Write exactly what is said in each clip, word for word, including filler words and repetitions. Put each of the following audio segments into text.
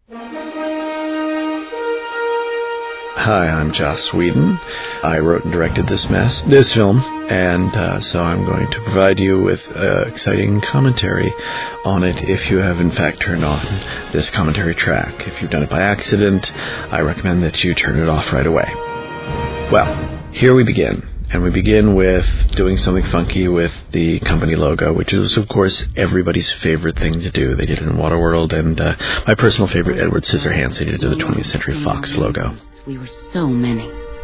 Hi, I'm Joss Whedon. I wrote and directed this mess, this film, and uh, so I'm going to provide you with uh, exciting commentary on it if you have in fact turned on this commentary track. If you've done it by accident, I recommend that you turn it off right away. Well, here we begin. And we begin with doing something funky with the company logo, which is, of course, everybody's favorite thing to do. They did it in Waterworld, and uh, my personal favorite, Edward Scissorhands, they did it to the twentieth Century Fox logo. We were so many.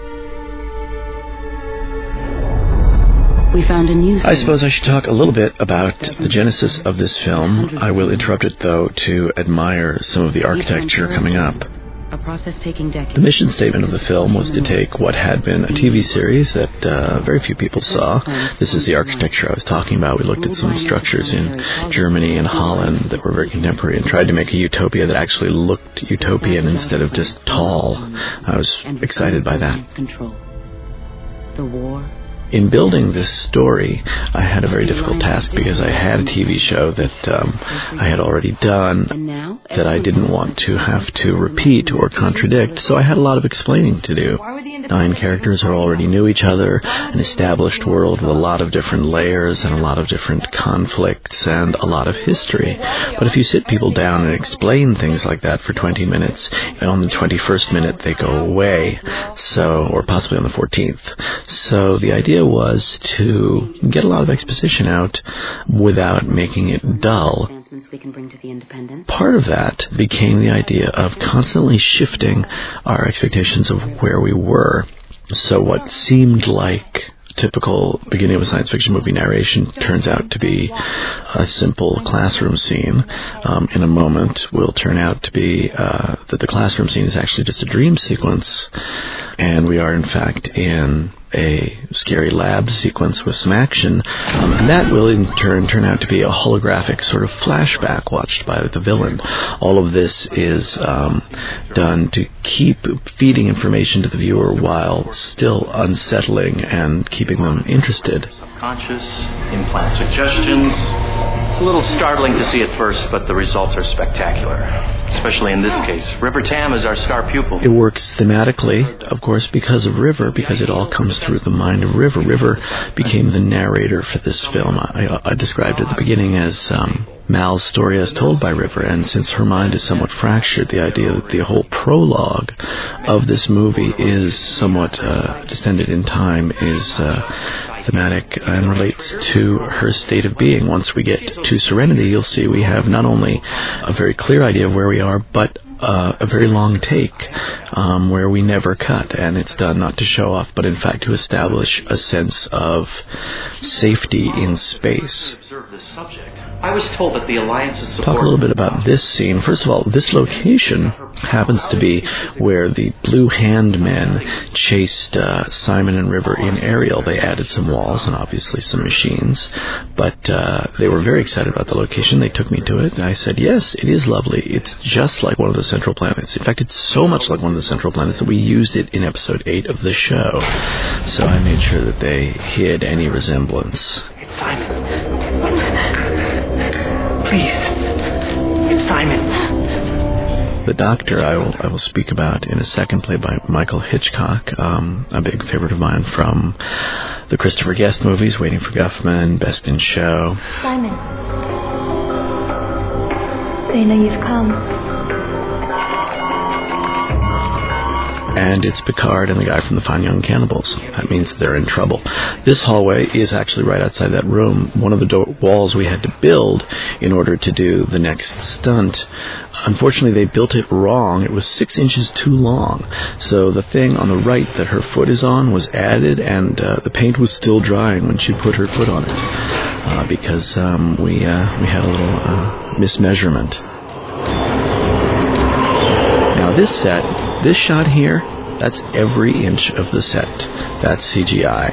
We found a new I suppose I should talk a little bit about the genesis of this film. I will interrupt it, though, to admire some of the architecture coming up. A process taking decades. The mission statement of the film was to take what had been a T V series that uh, very few people saw. This is the architecture I was talking about. We looked at some structures in Germany and Holland that were very contemporary and tried to make a utopia that actually looked utopian instead of just tall. I was excited by that. The war. In building this story, I had a very difficult task because I had a T V show that um, I had already done that I didn't want to have to repeat or contradict, so I had a lot of explaining to do. Nine characters who already knew each other, an established world with a lot of different layers and a lot of different conflicts and a lot of history. But if you sit people down and explain things like that for twenty minutes, on the twenty-first minute they go away, so or possibly on the fourteenth. So the idea was to get a lot of exposition out without making it dull. Part of that became the idea of constantly shifting our expectations of where we were. So what seemed like typical beginning of a science fiction movie narration turns out to be a simple classroom scene. Um, in a moment will turn out to be uh, that the classroom scene is actually just a dream sequence, and we are in fact in a scary lab sequence with some action, um, and that will in turn turn out to be a holographic sort of flashback watched by the villain. All of this is um, done to keep feeding information to the viewer while still unsettling and keeping them interested. Subconscious, implant suggestions. It's a little startling to see at first, but the results are spectacular. Especially in this case. River Tam is our star pupil. It works thematically, of course, because of River, because it all comes through the mind of River. River became the narrator for this film. I, I described at the beginning as um, Mal's story as told by River, and since her mind is somewhat fractured, the idea that the whole prologue of this movie is somewhat uh, distended in time is uh, thematic and relates to her state of being. Once we get to Serenity, you'll see we have not only a very clear idea of where we are, but uh, a very long take um, where we never cut, and it's done not to show off, but in fact to establish a sense of safety in space. I was told that the Alliance's support... Talk a little bit about this scene. First of all, this location happens to be where the Blue Hand Men chased uh, Simon and River in Ariel. They added some walls and obviously some machines, but uh, they were very excited about the location. They took me to it, and I said, yes, it is lovely. It's just like one of the Central Planets. In fact, it's so much like one of the Central Planets that we used it in episode eight of the show. So I made sure that they hid any resemblance. It's Simon. Please. It's Simon. The Doctor I will I will speak about in a second, played by Michael Hitchcock, um, a big favorite of mine from the Christopher Guest movies, Waiting for Guffman, Best in Show. Simon, they know you've come. And it's Picard and the guy from the Fine Young Cannibals. That means they're in trouble. This hallway is actually right outside that room, one of the do- walls we had to build in order to do the next stunt. Unfortunately, they built it wrong. It was six inches too long. So the thing on the right that her foot is on was added, and uh, the paint was still drying when she put her foot on it, uh, because um, we, uh, we had a little uh, mismeasurement. Now this set... This shot here, that's every inch of the set. That's C G I.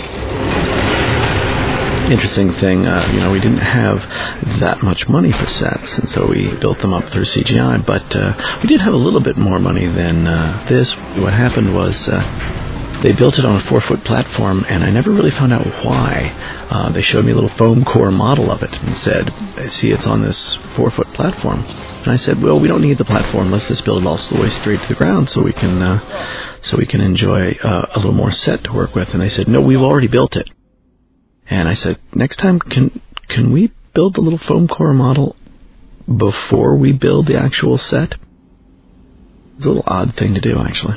Interesting thing, uh, you know, we didn't have that much money for sets, and so we built them up through C G I, but uh, we did have a little bit more money than uh, this. What happened was uh, they built it on a four-foot platform, and I never really found out why. Uh, they showed me a little foam core model of it and said, I see it's on this four-foot platform. And I said, well, we don't need the platform. Let's just build it all the way straight to the ground so we can uh, so we can enjoy uh, a little more set to work with. And they said, no, we've already built it. And I said, next time, can can we build the little foam core model before we build the actual set? It's a little odd thing to do, actually.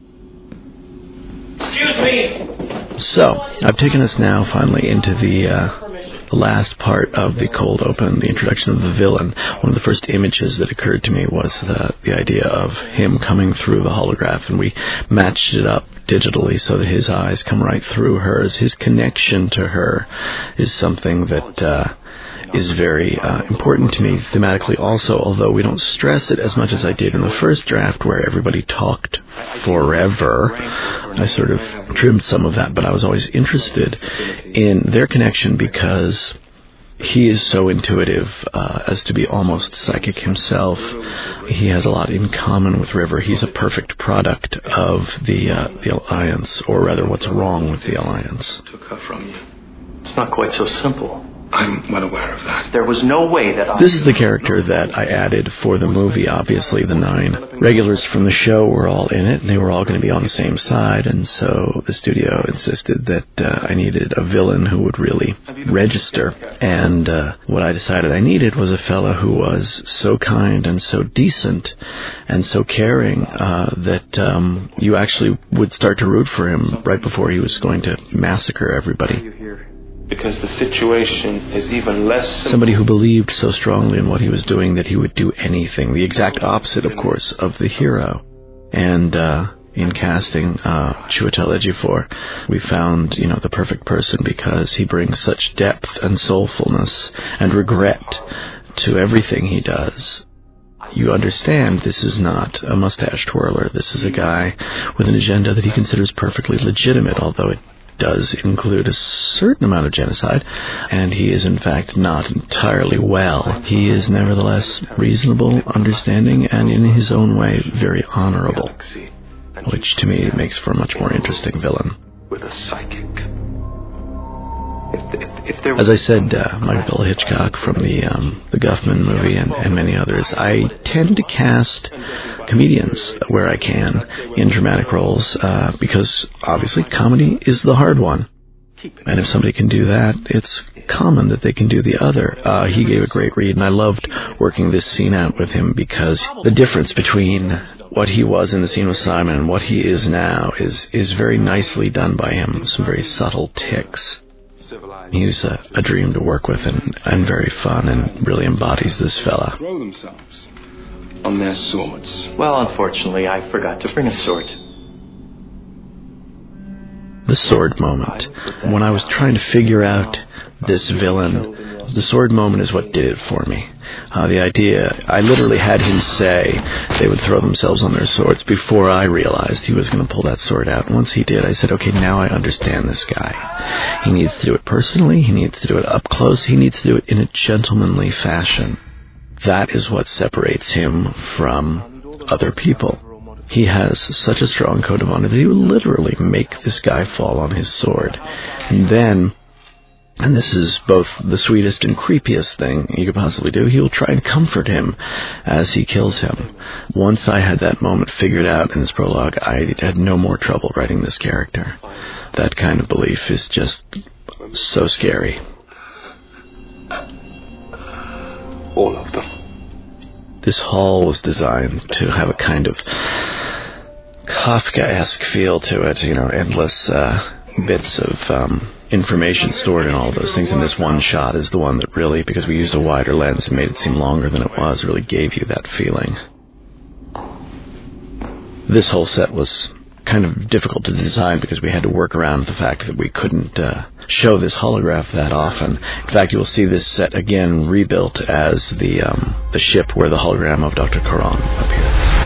Excuse me! So, I've taken us now finally into the... Uh, The last part of the cold open, the introduction of the villain. One of the first images that occurred to me was the, the idea of him coming through the holograph, and we matched it up digitally so that his eyes come right through hers. His connection to her is something that uh, is very uh, important to me thematically also, although we don't stress it as much as I did in the first draft where everybody talked forever. I sort of trimmed some of that, but I was always interested in their connection because he is so intuitive uh, as to be almost psychic himself. He has a lot in common with River. He's a perfect product of the uh, the Alliance, or rather what's wrong with the Alliance. Took her from you. It's not quite so simple. I'm well aware of that. There was no way that I... This is the character that I added for the movie, obviously. The nine regulars from the show were all in it, and they were all going to be on the same side, and so the studio insisted that uh, I needed a villain who would really register. And uh, what I decided I needed was a fella who was so kind and so decent and so caring uh, that um, you actually would start to root for him right before he was going to massacre everybody. Because the situation is even less simple. Somebody who believed so strongly in what he was doing that he would do anything. The exact opposite, of course, of the hero. And uh, in casting uh, Chiwetel Ejiofor, we found, you know, the perfect person because he brings such depth and soulfulness and regret to everything he does. You understand this is not a mustache twirler. This is a guy with an agenda that he considers perfectly legitimate, although it does include a certain amount of genocide, and he is in fact not entirely well. He is nevertheless reasonable, understanding, and in his own way very honorable, which to me makes for a much more interesting villain. With a psychic. As I said, uh, Michael Hitchcock from the um, the Guffman movie and, and many others, I tend to cast comedians where I can in dramatic roles uh, because obviously comedy is the hard one. And if somebody can do that, it's common that they can do the other. Uh, he gave a great read, and I loved working this scene out with him because the difference between what he was in the scene with Simon and what he is now is, is very nicely done by him, some very subtle tics. He's a, a dream to work with and, and very fun and really embodies this fella. Throw themselves on their swords. Well, unfortunately, I forgot to bring a sword. The sword moment. When I was trying to figure out this villain, the sword moment is what did it for me. Uh, the idea, I literally had him say they would throw themselves on their swords before I realized he was going to pull that sword out. And once he did, I said, okay, now I understand this guy. He needs to do it personally. He needs to do it up close. He needs to do it in a gentlemanly fashion. That is what separates him from other people. He has such a strong code of honor that he will literally make this guy fall on his sword. And then, and this is both the sweetest and creepiest thing you could possibly do, he will try and comfort him as he kills him. Once I had that moment figured out in this prologue, I had no more trouble writing this character. That kind of belief is just so scary. All of them. This hall was designed to have a kind of Kafkaesque feel to it, you know, endless uh, bits of um, information stored in all of those things, and this one shot is the one that really, because we used a wider lens and made it seem longer than it was, really gave you that feeling. This whole set was kind of difficult to design because we had to work around the fact that we couldn't uh, show this holograph that often. In fact, you will see this set again rebuilt as the um, the ship where the hologram of Doctor Karong appears.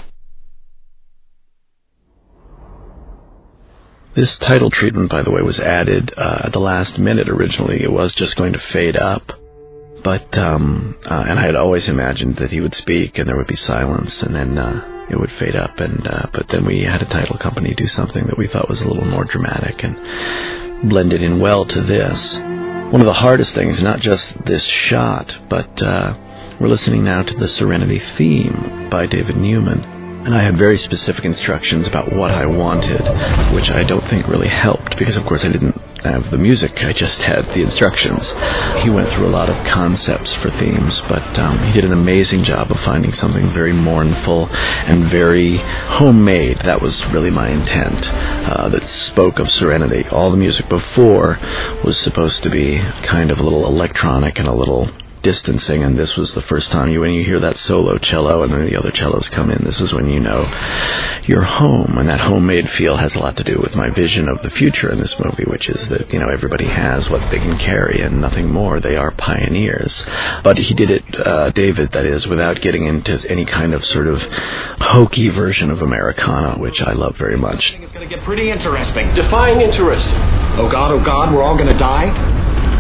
This title treatment, by the way, was added uh, at the last minute originally. It was just going to fade up. But, um, uh, and I had always imagined that he would speak and there would be silence and then uh, it would fade up. And uh, but then we had a title company do something that we thought was a little more dramatic and blended in well to this. One of the hardest things, not just this shot, but uh, We're listening now to the Serenity theme by David Newman. And I had very specific instructions about what I wanted, which I don't think really helped, because of course I didn't have the music, I just had the instructions. He went through a lot of concepts for themes, but um, he did an amazing job of finding something very mournful and very homemade. That was really my intent, uh, that spoke of serenity. All the music before was supposed to be kind of a little electronic and a little distancing, and this was the first time you when you hear that solo cello and then the other cellos come in, this is when you know you're home. And that homemade feel has a lot to do with my vision of the future in this movie, which is that, you know, everybody has what they can carry and nothing more. They are pioneers. But he did it, uh, David, that is, without getting into any kind of sort of hokey version of Americana, which I love very much. It's going to get pretty interesting. Define interesting. Oh God, oh God, we're all going to die?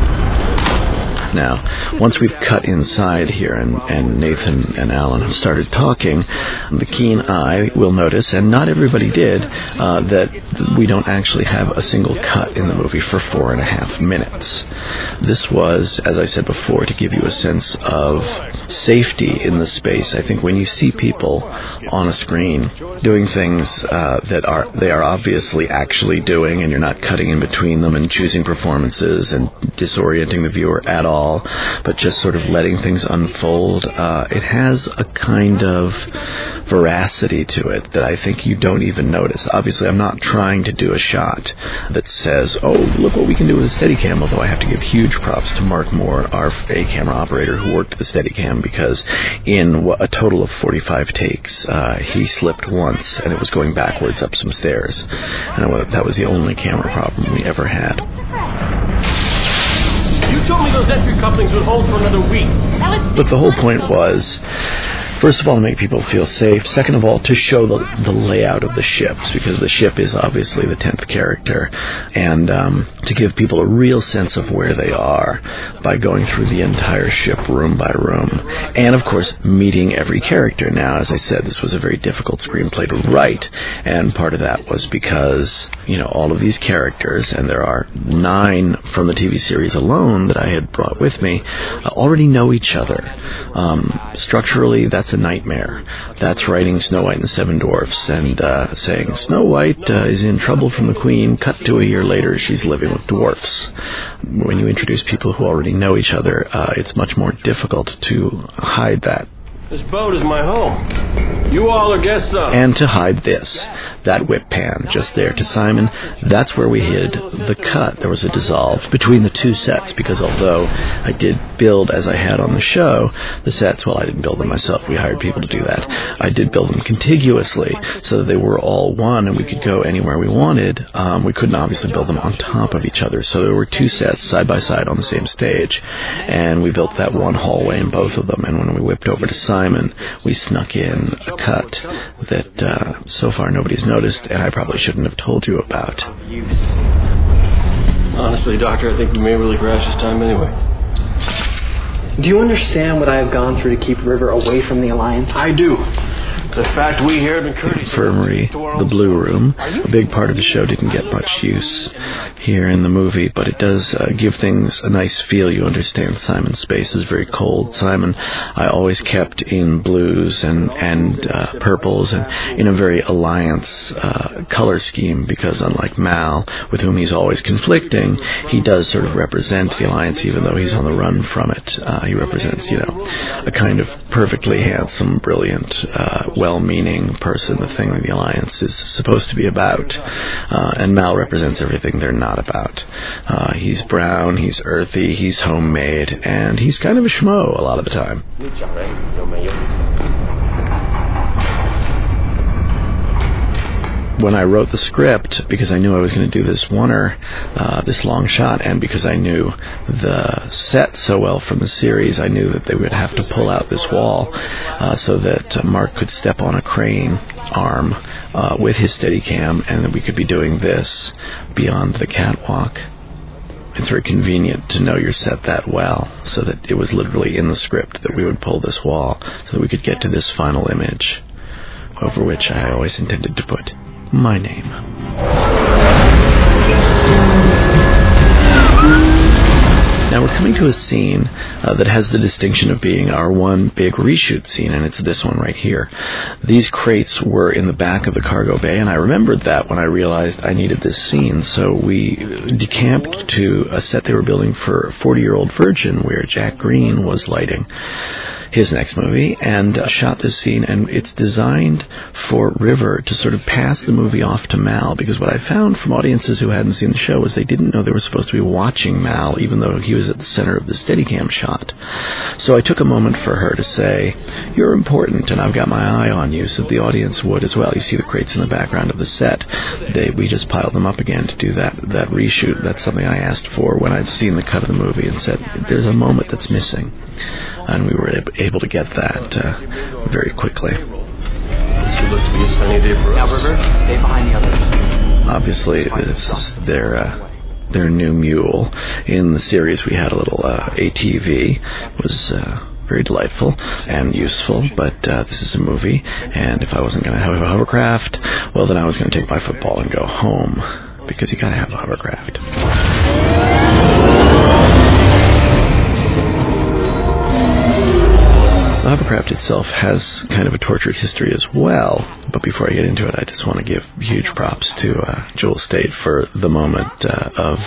Now, once we've cut inside here and, and Nathan and Alan have started talking, the keen eye will notice, and not everybody did, uh, that we don't actually have a single cut in the movie for four and a half minutes. This was, as I said before, to give you a sense of safety in the space. I think when you see people on a screen doing things uh, that are they are obviously actually doing, and you're not cutting in between them and choosing performances and disorienting the viewer at all, but just sort of letting things unfold, uh, it has a kind of veracity to it that I think you don't even notice. Obviously, I'm not trying to do a shot that says, oh, look what we can do with a Steadicam, although I have to give huge props to Mark Moore, our A camera operator who worked the Steadicam, because in a total of forty-five takes, uh, he slipped once and it was going backwards up some stairs. And that was the only camera problem we ever had. You told me those entry couplings would hold for another week. But the whole point was, first of all, to make people feel safe. Second of all, to show the, the layout of the ships, because the ship is obviously the tenth character, and um, to give people a real sense of where they are by going through the entire ship room by room. And, of course, meeting every character. Now, as I said, this was a very difficult screenplay to write, and part of that was because, you know, all of these characters, and there are nine from the T V series alone that I had brought with me, uh, already know each other. Um, structurally, that's a nightmare. That's writing Snow White and the Seven Dwarfs and uh, saying, Snow White uh, is in trouble from the Queen, cut to a year later, she's living with dwarfs. When you introduce people who already know each other, uh, it's much more difficult to hide that. This boat is my home. You all are guests of. And to hide this, that whip pan just there to Simon, that's where we hid the cut. There was a dissolve between the two sets, because although I did build, as I had on the show, the sets, well, I didn't build them myself. We hired people to do that. I did build them contiguously so that they were all one and we could go anywhere we wanted. Um, we couldn't obviously build them on top of each other. So there were two sets side by side on the same stage. And we built that one hallway in both of them. And when we whipped over to Simon, we snuck in a cut that uh, so far nobody's noticed, and I probably shouldn't have told you about. Honestly, Doctor, I think we may really crash this time anyway. Do you understand what I have gone through to keep River away from the Alliance? I do. It's a fact we here have been courteous. Infirmary, the Blue Room. A big part of the show didn't get much use here in the movie, but it does uh, give things a nice feel. You understand Simon's space is very cold. Simon, I always kept in blues and, and uh, purples and in a very Alliance uh, color scheme, because unlike Mal, with whom he's always conflicting, he does sort of represent the Alliance, even though he's on the run from it. Uh, he represents, you know, a kind of perfectly handsome, brilliant, uh, well-meaning person, the thing that the Alliance is supposed to be about. Uh, and Mal represents everything they're not about. Uh, he's brown, he's earthy, he's homemade, and he's kind of a schmo a lot of the time. When I wrote the script, because I knew I was going to do this oneer, uh, this long shot, and because I knew the set so well from the series, I knew that they would have to pull out this wall uh, so that uh, Mark could step on a crane arm uh, with his Steadicam, and that we could be doing this beyond the catwalk. It's very convenient to know your set that well, so that it was literally in the script that we would pull this wall so that we could get to this final image, over which I always intended to put my name. Now we're coming to a scene uh, that has the distinction of being our one big reshoot scene, and it's this one right here. These crates were in the back of the cargo bay, and I remembered that when I realized I needed this scene, so we decamped to a set they were building for forty-year-old Virgin, where Jack Green was lighting his next movie, and uh, shot this scene, and it's designed for River to sort of pass the movie off to Mal, because what I found from audiences who hadn't seen the show was they didn't know they were supposed to be watching Mal, even though he was at the center of the Steadicam shot. So I took a moment for her to say, you're important, and I've got my eye on you, so that the audience would as well. You see the crates in the background of the set. They, we just piled them up again to do that, that reshoot. That's something I asked for when I'd seen the cut of the movie and said, there's a moment that's missing. And we were able to get that uh, very quickly. This would look to be a sunny day for us. Now, River, stay behind the others. Obviously, it's their uh, their new mule. In the series, we had a little uh, A T V. It was uh, very delightful and useful, but uh, this is a movie, and if I wasn't going to have a hovercraft, well, then I was going to take my football and go home, because you got to have a hovercraft. The hovercraft itself has kind of a tortured history as well, but before I get into it, I just want to give huge props to uh, Jewel Staite for the moment uh, of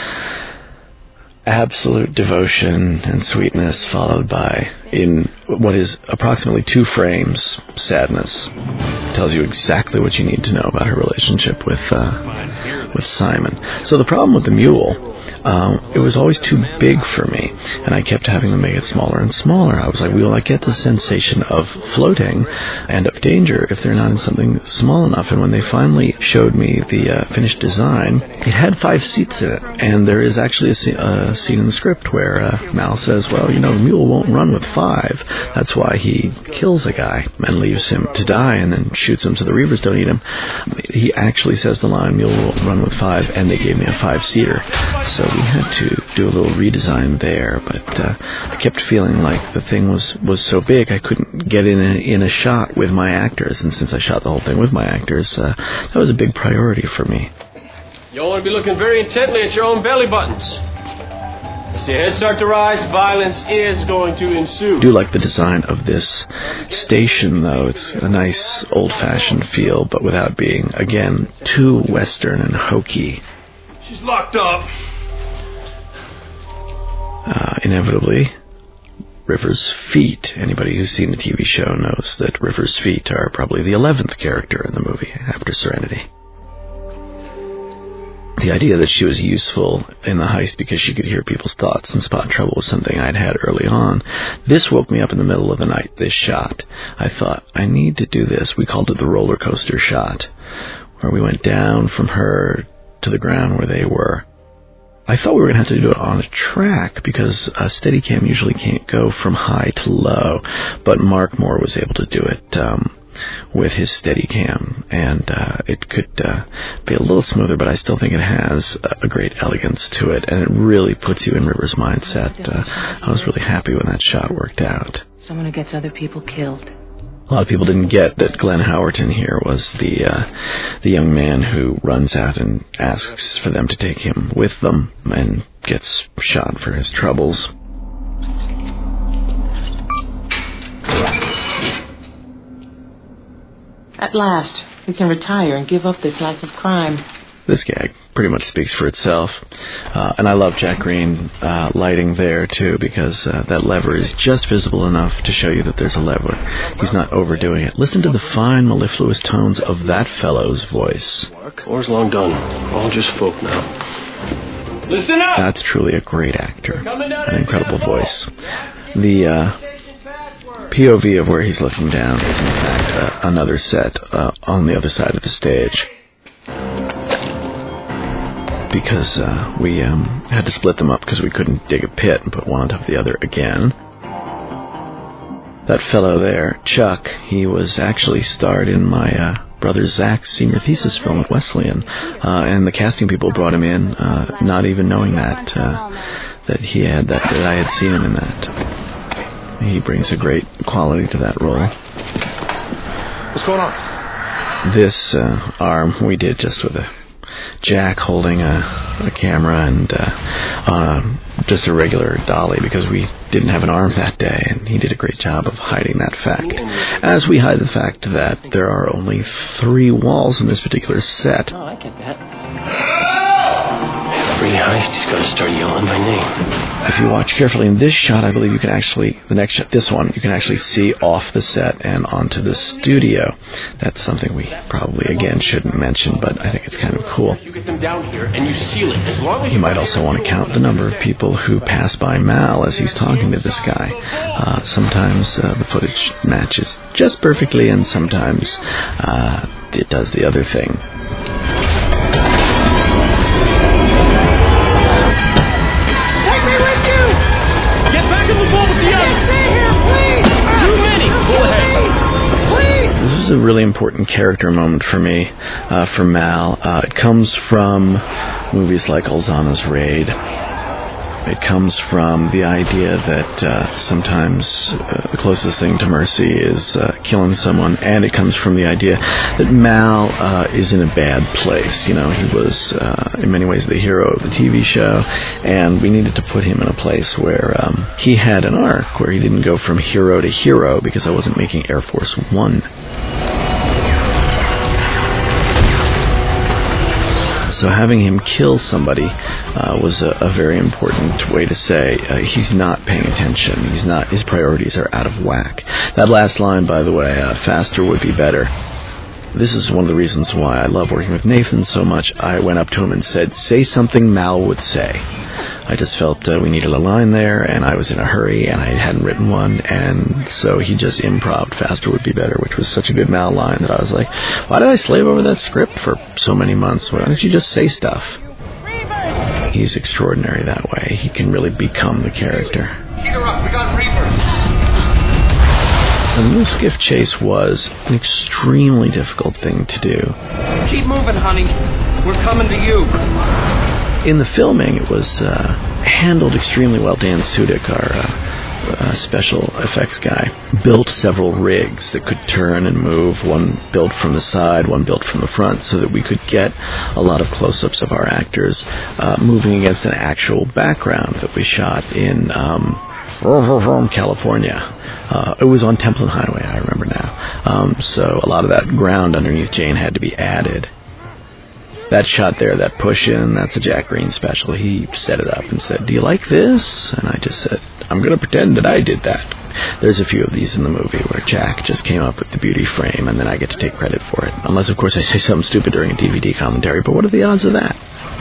absolute devotion and sweetness, followed by, in what is approximately two frames, sadness. Tells you exactly what you need to know about her relationship with uh, with Simon. So the problem with the mule, um, it was always too big for me, and I kept having to make it smaller and smaller. I was like, will I get the sensation of floating and of danger if they're not in something small enough? And when they finally showed me the uh, finished design, it had five seats in it, and there is actually a, se- a scene in the script where uh, Mal says, well, you know, the mule won't run with five. That's why he kills a guy and leaves him to die and then shoots him so the Reavers don't eat him. He actually says the line, mule won't run with five, and they gave me a five-seater. So we had to do a little redesign there, but uh, I kept feeling like the thing was, was so big I couldn't get in a, in a shot with my actors, and since I shot the whole thing with my actors, uh, that was a big priority for me. You'll want to be looking very intently at your own belly buttons. As your heads start to rise, violence is going to ensue. I do like the design of this station, though. It's a nice old-fashioned feel, but without being, again, too Western and hokey. She's locked up. Uh, inevitably, River's feet. Anybody who's seen the T V show knows that River's feet are probably the eleventh character in the movie after Serenity. The idea that she was useful in the heist because she could hear people's thoughts and spot trouble was something I'd had early on. This woke me up in the middle of the night, this shot. I thought, I need to do this. We called it the roller coaster shot, where we went down from her to the ground where they were. I thought we were going to have to do it on a track because a Steadicam usually can't go from high to low, but Mark Moore was able to do it um, with his Steadicam, and uh, it could uh, be a little smoother, but I still think it has a great elegance to it, and it really puts you in River's mindset. Uh, I was really happy when that shot worked out. Someone who gets other people killed. A lot of people didn't get that Glenn Howerton here was the uh, the young man who runs out and asks for them to take him with them and gets shot for his troubles. At last, we can retire and give up this life of crime. This gag pretty much speaks for itself. Uh, and I love Jack Green uh, lighting there, too, because uh, that lever is just visible enough to show you that there's a lever. He's not overdoing it. Listen to the fine, mellifluous tones of that fellow's voice. War's long done. All just folk now. Listen up! That's truly a great actor. An incredible voice. The uh, P O V of where he's looking down is, in fact, uh, another set uh, on the other side of the stage. Because uh, we um, had to split them up because we couldn't dig a pit and put one on top of the other again. That fellow there, Chuck, he was actually starred in my uh, brother Zach's senior thesis film at Wesleyan, uh, and the casting people brought him in, uh, not even knowing that uh, that he had that, that I had seen him in that. He brings a great quality to that role. What's going on? This uh, arm we did just with a Jack holding a, a camera and uh, uh, just a regular dolly because we didn't have an arm that day, and he did a great job of hiding that fact. As we hide the fact that there are only three walls in this particular set. Oh, I get that. Every heist, he's got to start yelling my name. If you watch carefully in this shot, I believe you can actually, the next shot, this one, you can actually see off the set and onto the studio. That's something we probably, again, shouldn't mention, but I think it's kind of cool. You get them down here and you seal it. As long as you might also want to count the number of people who pass by Mal as he's talking to this guy. Uh, sometimes uh, the footage matches just perfectly, and sometimes uh, it does the other thing. This is a really important character moment for me, uh, for Mal. Uh, it comes from movies like Alzana's Raid. It comes from the idea that uh, sometimes uh, the closest thing to mercy is uh, killing someone, and it comes from the idea that Mal uh, is in a bad place. You know, he was uh, in many ways the hero of the T V show, and we needed to put him in a place where um, he had an arc, where he didn't go from hero to hero, because I wasn't making Air Force One. So having him kill somebody uh, was a, a very important way to say uh, he's not paying attention. He's not. His priorities are out of whack. That last line, by the way, uh, faster would be better. This is one of the reasons why I love working with Nathan so much. I went up to him and said, say something Mal would say. I just felt uh, we needed a line there, and I was in a hurry, and I hadn't written one, and so he just improv'd faster would be better, which was such a good Mal line that I was like, why did I slave over that script for so many months? Why don't you just say stuff? He's extraordinary that way. He can really become the character. Cheer up, we got reapers. The new skiff chase was an extremely difficult thing to do. Keep moving, honey. We're coming to you. In the filming, it was uh, handled extremely well. Dan Sudik, our uh, uh, special effects guy, built several rigs that could turn and move, one built from the side, one built from the front, so that we could get a lot of close-ups of our actors uh, moving against an actual background that we shot in um, California. Uh, it was on Templin Highway, I remember now. Um, so a lot of that ground underneath Jane had to be added. That shot there, that push-in, that's a Jack Green special. He set it up and said, do you like this? And I just said, I'm going to pretend that I did that. There's a few of these in the movie where Jack just came up with the beauty frame, and then I get to take credit for it. Unless, of course, I say something stupid during a D V D commentary, but what are the odds of that?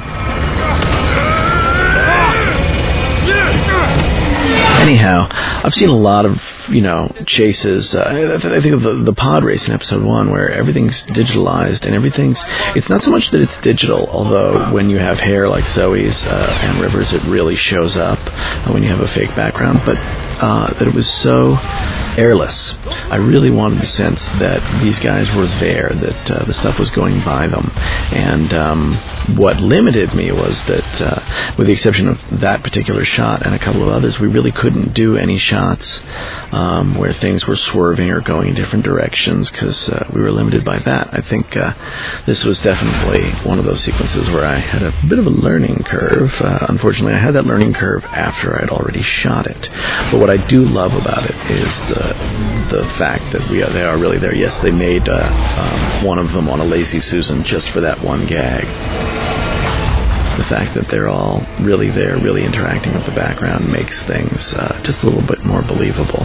Anyhow, I've seen a lot of, you know, chases. Uh, I think of the, the pod race in episode one, where everything's digitalized and everything's... It's not so much that it's digital, although when you have hair like Zoe's uh, and Rivers, it really shows up uh, when you have a fake background, but uh, that it was so airless. I really wanted the sense that these guys were there, that uh, the stuff was going by them. And um, what limited me was that, uh, with the exception of that particular shot and a couple of others, we really couldn't do any shots um, where things were swerving or going in different directions, because uh, we were limited by that. I think uh, this was definitely one of those sequences where I had a bit of a learning curve. Uh, unfortunately, I had that learning curve after I'd already shot it. But what I do love about it is the the fact that we are, they are really there. Yes, they made uh, um, one of them on a Lazy Susan just for that one gag. The fact that they're all really there, really interacting with the background, makes things uh, just a little bit more believable.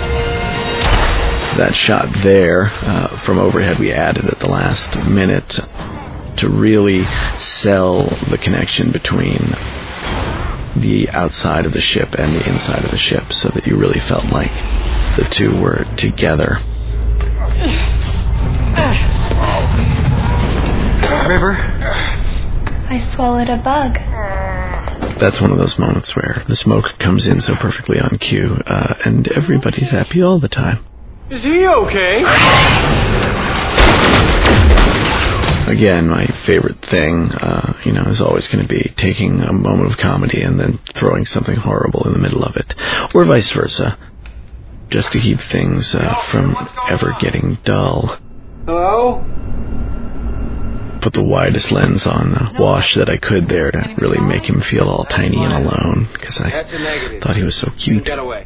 That shot there uh, from overhead we added at the last minute to really sell the connection between the outside of the ship and the inside of the ship, so that you really felt like the two were together. River? I swallowed a bug. That's one of those moments where the smoke comes in so perfectly on cue, uh, and everybody's happy all the time. Is he okay? Again, my favorite thing, uh, you know, is always going to be taking a moment of comedy and then throwing something horrible in the middle of it, or vice versa, just to keep things uh, from ever getting dull. Hello? put the widest lens on uh, Wash that I could there to really make him feel all tiny and alone, because I thought he was so cute.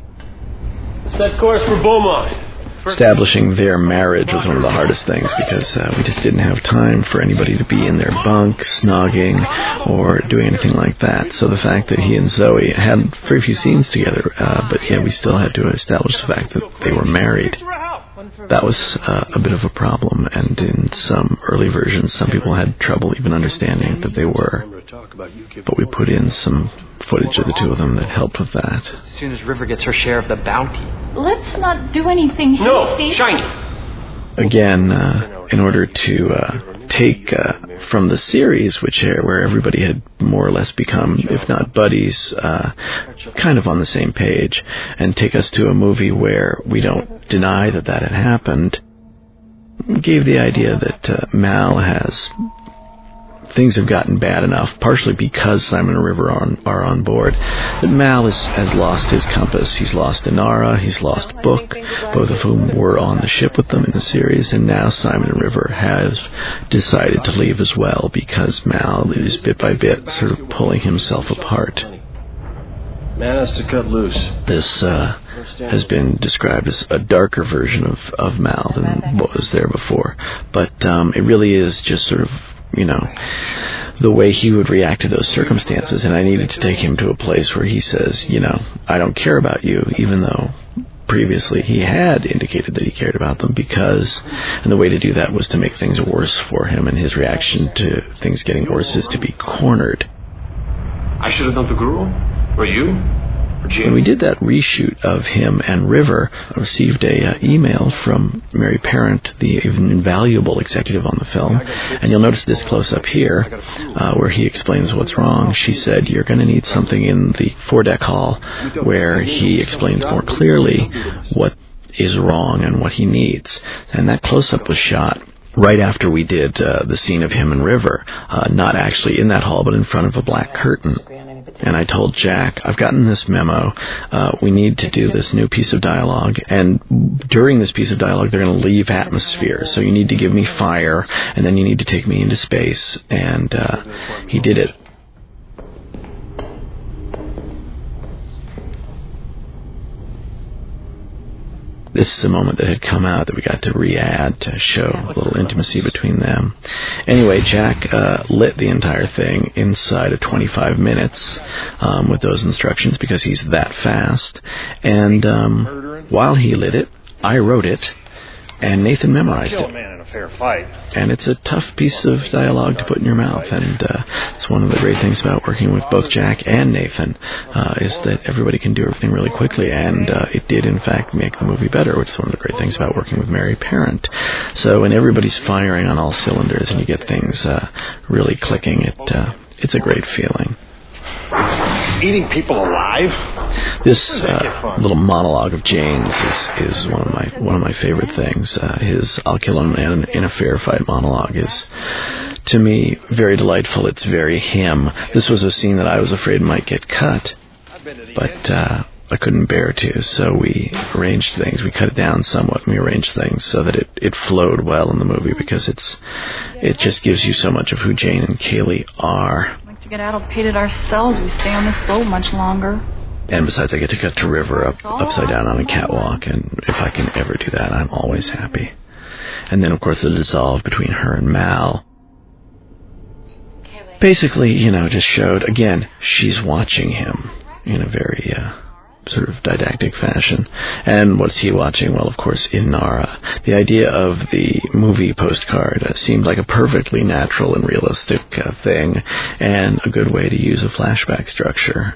Set course for Beaumont. Establishing their marriage was one of the hardest things, because uh, we just didn't have time for anybody to be in their bunk, snogging, or doing anything like that. So the fact that he and Zoe had very few scenes together, uh, but yeah, we still had to establish the fact that they were married. That was uh, a bit of a problem, and in some early versions, some people had trouble even understanding that they were. But we put in some footage of the two of them that helped with that. As soon as River gets her share of the bounty. Let's not do anything hasty. No, Shiny. Again, uh, in order to uh, take uh, from the series, which uh, where everybody had more or less become, if not buddies, uh, kind of on the same page, and take us to a movie where we don't deny that that had happened, gave the idea that uh, Mal has... things have gotten bad enough, partially because Simon and River are on, are on board, that Mal is, has lost his compass. He's lost Inara, he's lost Book, both of whom were on the ship with them in the series, and now Simon and River has decided to leave as well, because Mal is bit by bit sort of pulling himself apart. Man has to cut loose. This uh, has been described as a darker version of, of Mal than what was there before, but um, it really is just sort of, you know, the way he would react to those circumstances, and I needed to take him to a place where he says, you know, I don't care about you, even though previously he had indicated that he cared about them, because, and the way to do that was to make things worse for him, and his reaction to things getting worse is to be cornered. I should have done the girl? Or you? When we did that reshoot of him and River, I received a uh, email from Mary Parent, the invaluable executive on the film, and you'll notice this close-up here, uh, where he explains what's wrong. She said, you're going to need something in the foredeck hall where he explains more clearly what is wrong and what he needs. And that close-up was shot right after we did uh, the scene of him and River, uh, not actually in that hall, but in front of a black curtain. And I told Jack, I've gotten this memo, uh, we need to do this new piece of dialogue, and during this piece of dialogue they're going to leave atmosphere, so you need to give me fire, and then you need to take me into space. And uh, he did it. This is a moment that had come out that we got to re-add to show a little intimacy between them. Anyway, Jack uh, lit the entire thing inside of twenty-five minutes um, with those instructions, because he's that fast. And um, while he lit it, I wrote it, and Nathan memorized it. Fair fight. And it's a tough piece of dialogue to put in your mouth, and uh, it's one of the great things about working with both Jack and Nathan, uh, is that everybody can do everything really quickly, and uh, it did in fact make the movie better, which is one of the great things about working with Mary Parent. So when everybody's firing on all cylinders and you get things uh, really clicking, it uh, it's a great feeling. Eating people alive? This uh, little monologue of Jane's is, is one of my one of my favorite things. Uh, his "I'll kill a man in a fair fight" monologue is, to me, very delightful. It's very him. This was a scene that I was afraid might get cut, but uh, I couldn't bear to, so we arranged things. We cut it down somewhat, and we arranged things so that it, it flowed well in the movie, because it's it just gives you so much of who Jane and Kaylee are. To get addle-pated ourselves, we stay on this boat much longer. And besides, I get to cut to River up upside down on a catwalk, and if I can ever do that, I'm always happy. And then, of course, the dissolve between her and Mal. Basically, you know, just showed, again, she's watching him in a very uh, sort of didactic fashion. And what's he watching? Well, of course, Inara. The idea of the movie postcard uh, seemed like a perfectly natural and realistic uh, thing, and a good way to use a flashback structure.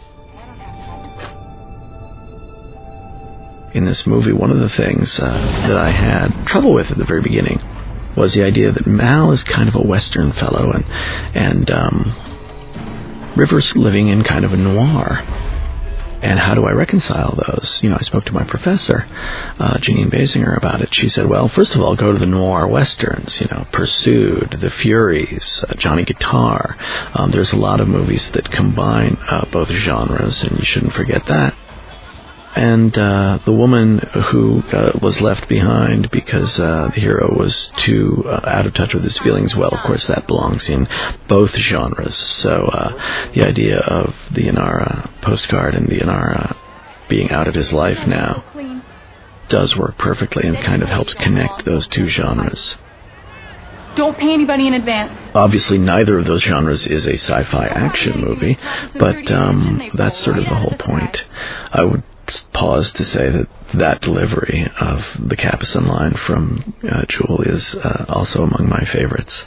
In this movie, one of the things uh, that I had trouble with at the very beginning was the idea that Mal is kind of a Western fellow, and, and um, River's living in kind of a noir. And how do I reconcile those? You know, I spoke to my professor, uh, Janine Basinger, about it. She said, well, first of all, go to the noir westerns, you know, Pursued, The Furies, uh, Johnny Guitar. Um, there's a lot of movies that combine uh, both genres, and you shouldn't forget that. and uh, the woman who uh, was left behind because uh, the hero was too uh, out of touch with his feelings, well, of course, that belongs in both genres. So uh, the idea of the Inara postcard and the Inara being out of his life now does work perfectly and kind of helps connect those two genres. Don't pay anybody in advance. Obviously, neither of those genres is a sci-fi action movie, but um, that's sort of the whole point. I would pause to say that that delivery of the Capucin line from uh, Jewel is uh, also among my favorites.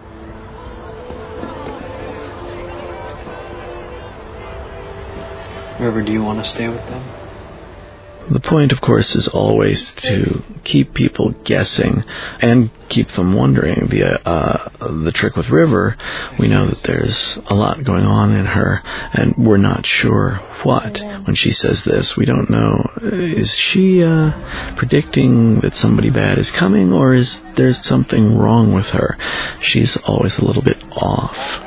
River, do you want to stay with them? The point, of course, is always to keep people guessing and keep them wondering. The uh, the trick with River, we know that there's a lot going on in her, and we're not sure what. When she says this, we don't know. Is she uh, predicting that somebody bad is coming, or is there something wrong with her? She's always a little bit off.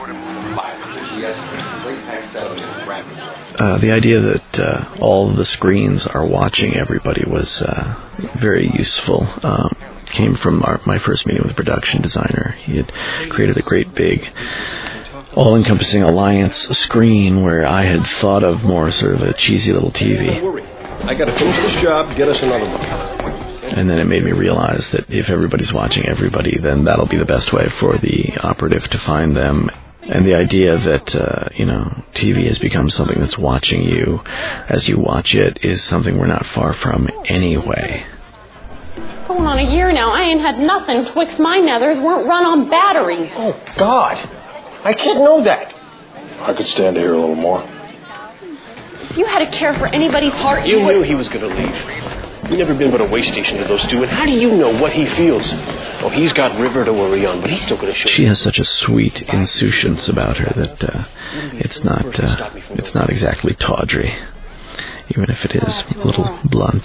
Uh, the idea that uh, all of the screens are watching everybody was uh, very useful. Um, came from our, my first meeting with the production designer. He had created a great big all-encompassing alliance screen where I had thought of more sort of a cheesy little T V. I got to finish this job, get us another one. And then it made me realize that if everybody's watching everybody, then that'll be the best way for the operative to find them. And the idea that, uh, you know, T V has become something that's watching you as you watch it is something we're not far from anyway. Going on a year now, I ain't had nothing. Twixt my nethers weren't run on batteries. Oh, God. I can't know that. I could stand to hear a little more. You had to care for anybody's heart. You knew he was going to leave. You've never been but a way station to those two, and how do you know what he feels? Oh, he's got River to worry on, but he's still going to show. She has such a sweet insouciance about her that uh, it's not uh, it's not exactly tawdry, even if it is a little blunt.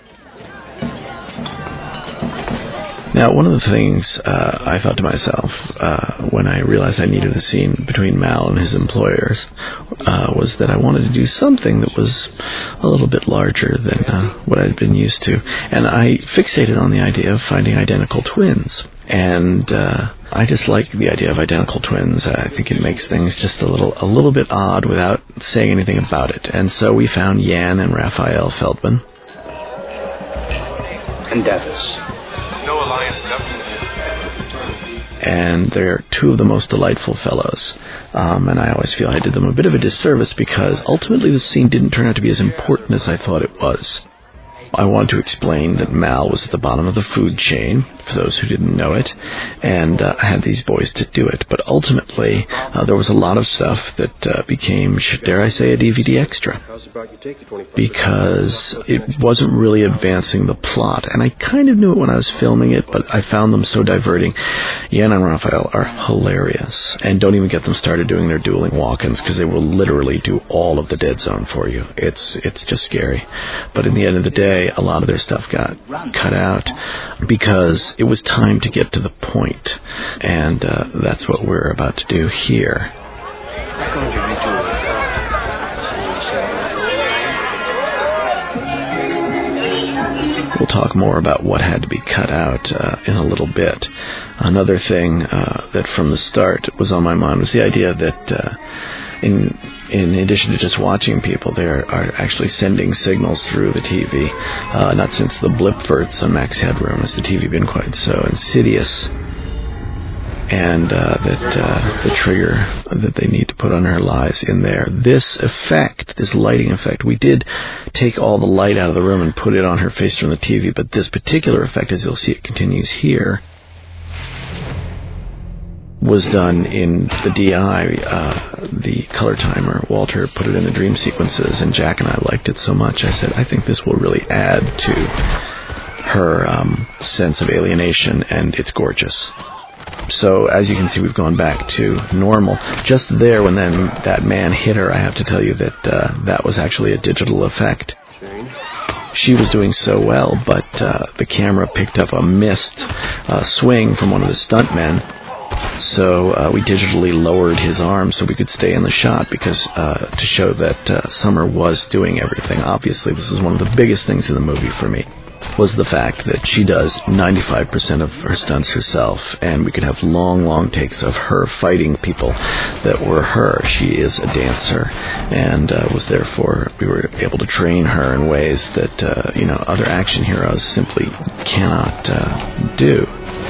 Now, one of the things uh, I thought to myself uh, when I realized I needed a scene between Mal and his employers uh, was that I wanted to do something that was a little bit larger than uh, what I'd been used to. And I fixated on the idea of finding identical twins. And uh, I just like the idea of identical twins. I think it makes things just a little a little bit odd without saying anything about it. And so we found Jan and Raphael Feldman. And Davis. No alliance government. And they're two of the most delightful fellows. Um, and I always feel I did them a bit of a disservice because ultimately the scene didn't turn out to be as important as I thought it was. I wanted to explain that Mal was at the bottom of the food chain, for those who didn't know it, and uh, I had these boys to do it. But ultimately, uh, there was a lot of stuff that uh, became, dare I say, a D V D extra, because it wasn't really advancing the plot. And I kind of knew it when I was filming it, but I found them so diverting. Jan and Raphael are hilarious, and don't even get them started doing their dueling walk-ins, because they will literally do all of the Dead Zone for you. It's it's just scary. But in the end of the day, a lot of their stuff got cut out because it was time to get to the point, and uh, that's what we're about to do here. We'll talk more about what had to be cut out uh, in a little bit. Another thing uh, that from the start was on my mind was the idea that uh, in in addition to just watching people, they are, are actually sending signals through the T V. Uh, not since the Blipverts on Max Headroom has the T V been quite so insidious. And uh, that uh, the trigger that they need to put on her lies in there. This effect, this lighting effect, we did take all the light out of the room and put it on her face from the T V, but this particular effect, as you'll see it continues here, was done in the D I, uh, the color timer. Walter put it in the dream sequences, and Jack and I liked it so much, I said, I think this will really add to her um, sense of alienation, and it's gorgeous. So, as you can see, we've gone back to normal. Just there, when then that man hit her, I have to tell you that uh, that was actually a digital effect. She was doing so well, but uh, the camera picked up a missed uh, swing from one of the stuntmen, So uh, we digitally lowered his arm so we could stay in the shot because uh, to show that uh, Summer was doing everything. Obviously, this is one of the biggest things in the movie for me, was the fact that she does ninety-five percent of her stunts herself, and we could have long, long takes of her fighting people that were her. She is a dancer, and uh, was therefore, we were able to train her in ways that, uh, you know, other action heroes simply cannot uh, do.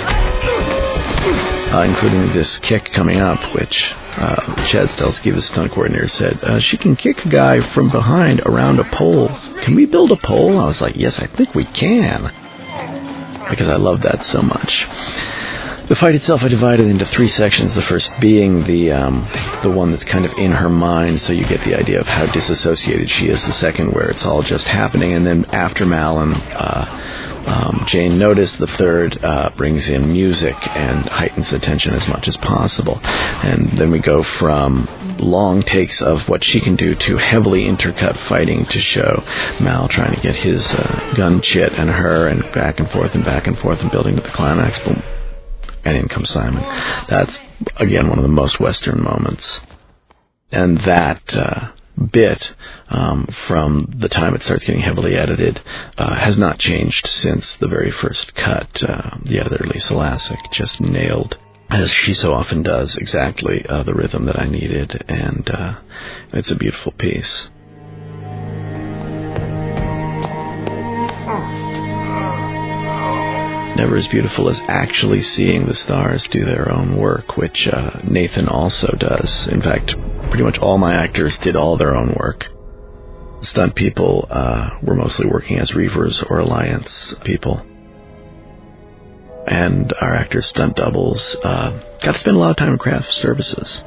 Uh, including this kick coming up, which uh, Chad Stelsky, the stunt coordinator, said, uh, she can kick a guy from behind around a pole. Can we build a pole? I was like, yes, I think we can, because I love that so much. The fight itself I divided into three sections, the first being the um, the one that's kind of in her mind, so you get the idea of how disassociated she is, the second where it's all just happening, and then after Mal and uh, Um, Jane noticed, the third uh, brings in music and heightens the tension as much as possible. And then we go from long takes of what she can do to heavily intercut fighting to show Mal trying to get his uh, gun chit and her, and back and forth and back and forth and building to the climax. Boom. And in comes Simon. That's, again, one of the most Western moments. And that Uh, bit um, from the time it starts getting heavily edited uh, has not changed since the very first cut. Uh, the editor, Lisa Lassick, just nailed, as she so often does, exactly uh, the rhythm that I needed, and uh, it's a beautiful piece. Never as beautiful as actually seeing the stars do their own work, which uh, Nathan also does. In fact, pretty much all my actors did all their own work. The stunt people uh, were mostly working as Reavers or Alliance people. And our actors' stunt doubles uh, got to spend a lot of time in craft services.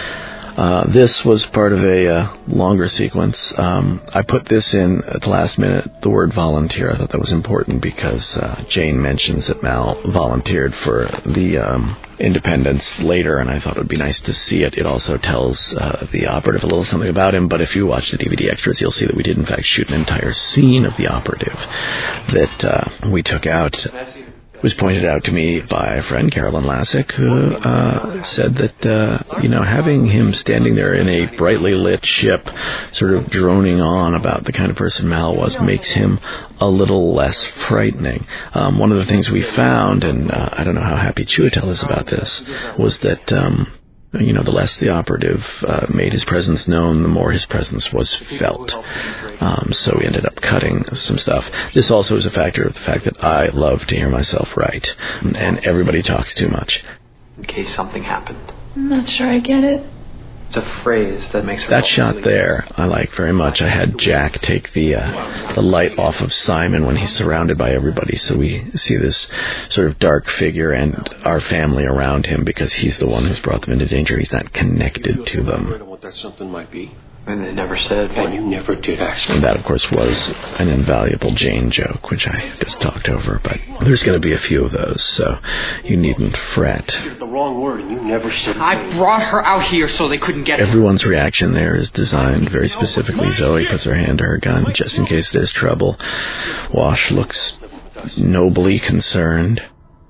Uh, this was part of a uh, longer sequence. Um, I put this in at the last minute, the word volunteer. I thought that was important because uh, Jane mentions that Mal volunteered for the um, Independence later, and I thought it would be nice to see it. It also tells uh, the operative a little something about him, but if you watch the D V D extras, you'll see that we did in fact shoot an entire scene of the operative that uh, we took out. It was pointed out to me by a friend, Carolyn Lassick, who uh, said that, uh, you know, having him standing there in a brightly lit ship, sort of droning on about the kind of person Mal was, makes him a little less frightening. Um, one of the things we found, and uh, I don't know how happy Chiwetel is about this, was that, um, you know, the less the operative uh, made his presence known, the more his presence was felt. Um, so we ended up cutting some stuff. This also is a factor of the fact that I love to hear myself write, and everybody talks too much. In case something happened. I'm not sure I get it. It's a phrase that makes her... That shot there, I like very much. I had Jack take the uh, the light off of Simon when he's surrounded by everybody, so we see this sort of dark figure and our family around him because he's the one who's brought them into danger. He's not connected to them. What that something might be. And they never said... And you never did ask. And that, of course, was an invaluable Jane joke, which I just talked over, but there's going to be a few of those, so you needn't fret. The wrong word, and you never said... I brought her out here so they couldn't get... Everyone's reaction there is designed very specifically. Zoe puts her hand to her gun just in case there's trouble. Wash looks nobly concerned.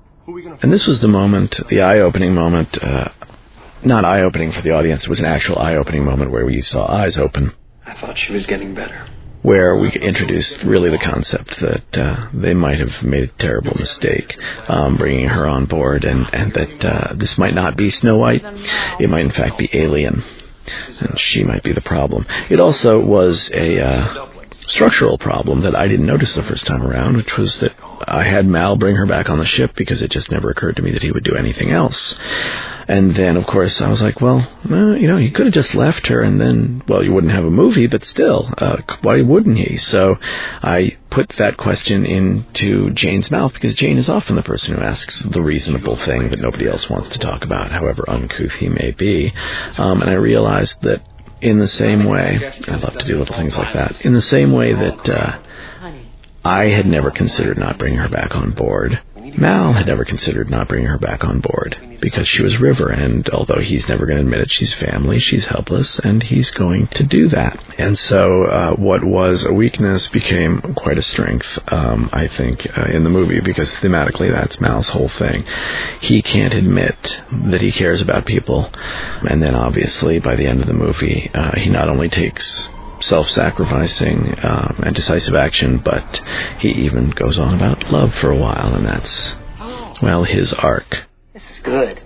And this was the moment, the eye-opening moment... Uh, Not eye-opening for the audience, it was an actual eye-opening moment where we saw eyes open. I thought she was getting better. Where we introduced really the concept that uh, they might have made a terrible mistake um, bringing her on board, and, and that uh, this might not be Snow White, it might in fact be Alien, and she might be the problem. It also was a uh, structural problem that I didn't notice the first time around, which was that I had Mal bring her back on the ship because it just never occurred to me that he would do anything else. And then, of course, I was like, well, well, you know, he could have just left her and then, well, you wouldn't have a movie, but still, uh, why wouldn't he? So I put that question into Jane's mouth because Jane is often the person who asks the reasonable thing that nobody else wants to talk about, however uncouth he may be. Um, and I realized that in the same way, I love to do little things like that, in the same way that uh, I had never considered not bringing her back on board, Mal had never considered not bringing her back on board, because she was River, and although he's never going to admit it, she's family, she's helpless, and he's going to do that. And so uh, what was a weakness became quite a strength, um, I think, uh, in the movie, because thematically that's Mal's whole thing. He can't admit that he cares about people, and then obviously by the end of the movie, uh, he not only takes self-sacrificing um, and decisive action, but he even goes on about love for a while, and that's, well, his arc. This is good.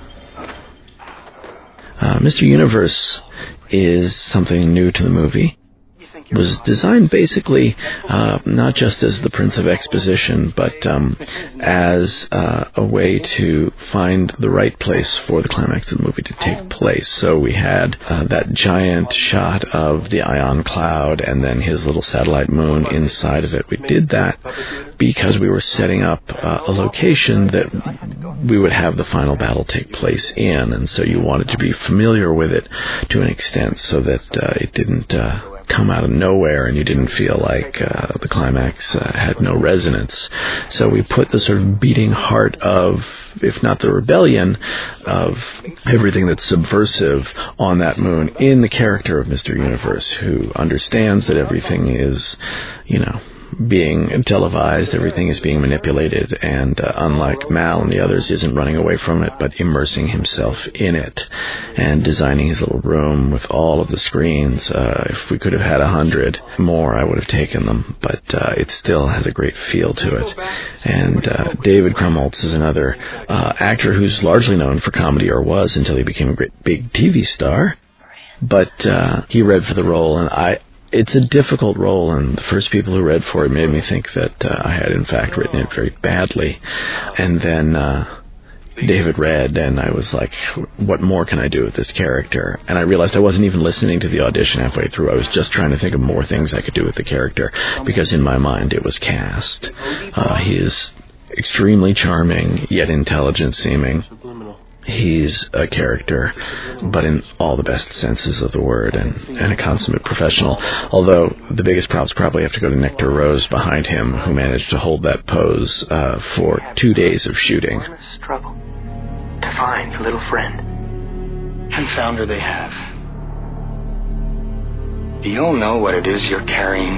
Uh, Mister Universe is something new to the movie. It was designed basically uh, not just as the Prince of Exposition, but um, as uh, a way to find the right place for the climax of the movie to take place. So we had uh, that giant shot of the ion cloud and then his little satellite moon inside of it. We did that because we were setting up uh, a location that we would have the final battle take place in, and so you wanted to be familiar with it to an extent so that uh, it didn't Uh, come out of nowhere and you didn't feel like uh, the climax uh, had no resonance. So we put the sort of beating heart of, if not the rebellion, of everything that's subversive on that moon in the character of Mister Universe, who understands that everything is, you know, being televised, everything is being manipulated, and uh, unlike Mal and the others, isn't running away from it, but immersing himself in it and designing his little room with all of the screens. Uh, if we could have had a hundred more, I would have taken them, but uh, it still has a great feel to it. And uh, David Krumholtz is another uh, actor who's largely known for comedy, or was until he became a great big T V star, but uh, he read for the role, and I It's a difficult role, and the first people who read for it made me think that uh, I had, in fact, written it very badly. And then uh, David read, and I was like, what more can I do with this character? And I realized I wasn't even listening to the audition halfway through. I was just trying to think of more things I could do with the character, because in my mind it was cast. Uh, he is extremely charming, yet intelligent-seeming. He's a character, but in all the best senses of the word, and, and a consummate professional. Although the biggest props probably have to go to Nectar Rose behind him, who managed to hold that pose uh, for two days of shooting. Trouble to find a little friend. And found her they have. You'll know what it is you're carrying.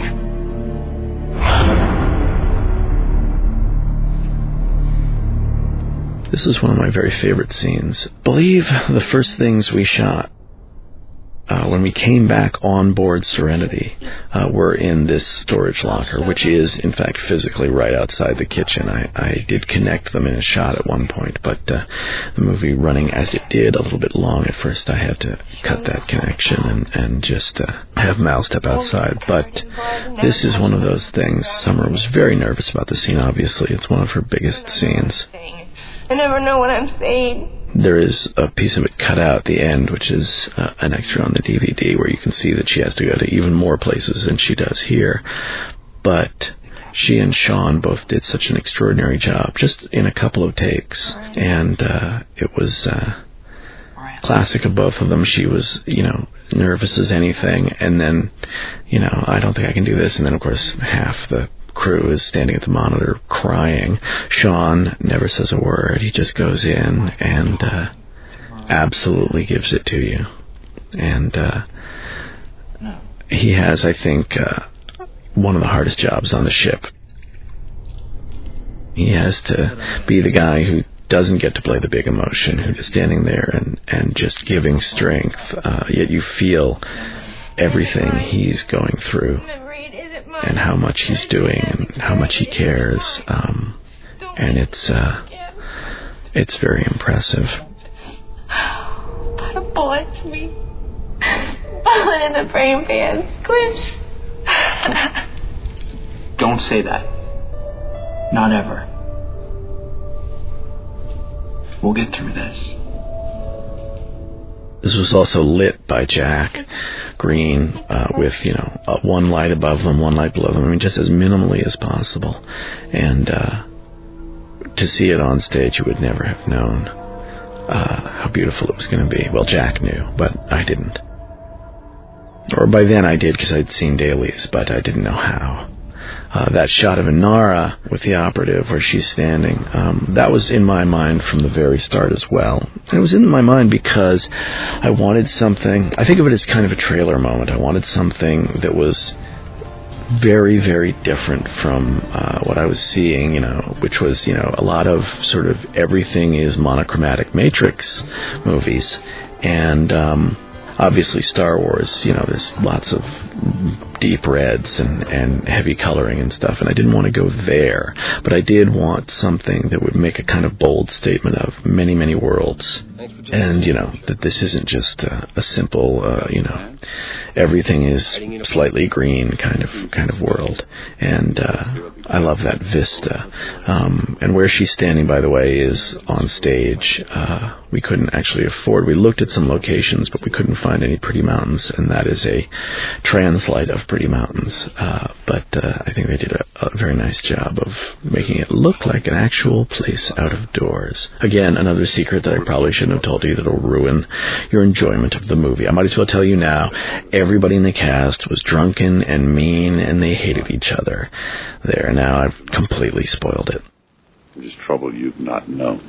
This is one of my very favorite scenes. I believe the first things we shot uh, when we came back on board Serenity uh, were in this storage locker, which is, in fact, physically right outside the kitchen. I, I did connect them in a shot at one point, but uh, the movie running as it did, a little bit long at first, I had to cut that connection and, and just uh, have Mal step outside. But this is one of those things. Summer was very nervous about the scene, obviously. It's one of her biggest scenes. I never know what I'm saying. There is a piece of it cut out at the end, which is uh, an extra on the D V D, where you can see that she has to go to even more places than she does here. But she and Sean both did such an extraordinary job, just in a couple of takes. And uh, it was uh, classic of both of them. She was, you know, nervous as anything. And then, you know, I don't think I can do this. And then, of course, half the crew is standing at the monitor crying. Sean never says a word. He just goes in and uh, absolutely gives it to you. And uh, he has, I think, uh, one of the hardest jobs on the ship. He has to be the guy who doesn't get to play the big emotion, who is standing there and, and just giving strength, uh, yet you feel everything he's going through and how much he's doing and how much he cares, um, and it's uh, it's very impressive. Put a bullet to me. Bullet in the brain pan. Squish. Don't say that. Not ever. We'll get through this. This was also lit by Jack Green uh, with, you know, uh, one light above them, one light below them. I mean, just as minimally as possible. And uh, to see it on stage, you would never have known uh, how beautiful it was going to be. Well, Jack knew, but I didn't. Or by then I did, because I'd seen dailies, but I didn't know how. uh, that shot of Inara with the operative where she's standing, um, that was in my mind from the very start as well. And it was in my mind because I wanted something, I think of it as kind of a trailer moment. I wanted something that was very, very different from uh, what I was seeing, you know, which was, you know, a lot of sort of everything is monochromatic Matrix movies. And um, obviously Star Wars, you know, there's lots of deep reds and, and heavy coloring and stuff, and I didn't want to go there. But I did want something that would make a kind of bold statement of many, many worlds. And, you know, that this isn't just a, a simple, uh, you know, everything is slightly green kind of kind of world. And uh, I love that vista. Um, and where she's standing, by the way, is on stage. Uh, we couldn't actually afford, we looked at some locations, but we couldn't find any pretty mountains, and that is a translite of Pretty Mountains. Uh, but uh, I think they did a, a very nice job of making it look like an actual place out of doors. Again, another secret that I probably shouldn't have told you that'll ruin your enjoyment of the movie. I might as well tell you now, everybody in the cast was drunken and mean, and they hated each other. There, now I've completely spoiled it. There's trouble you've not known.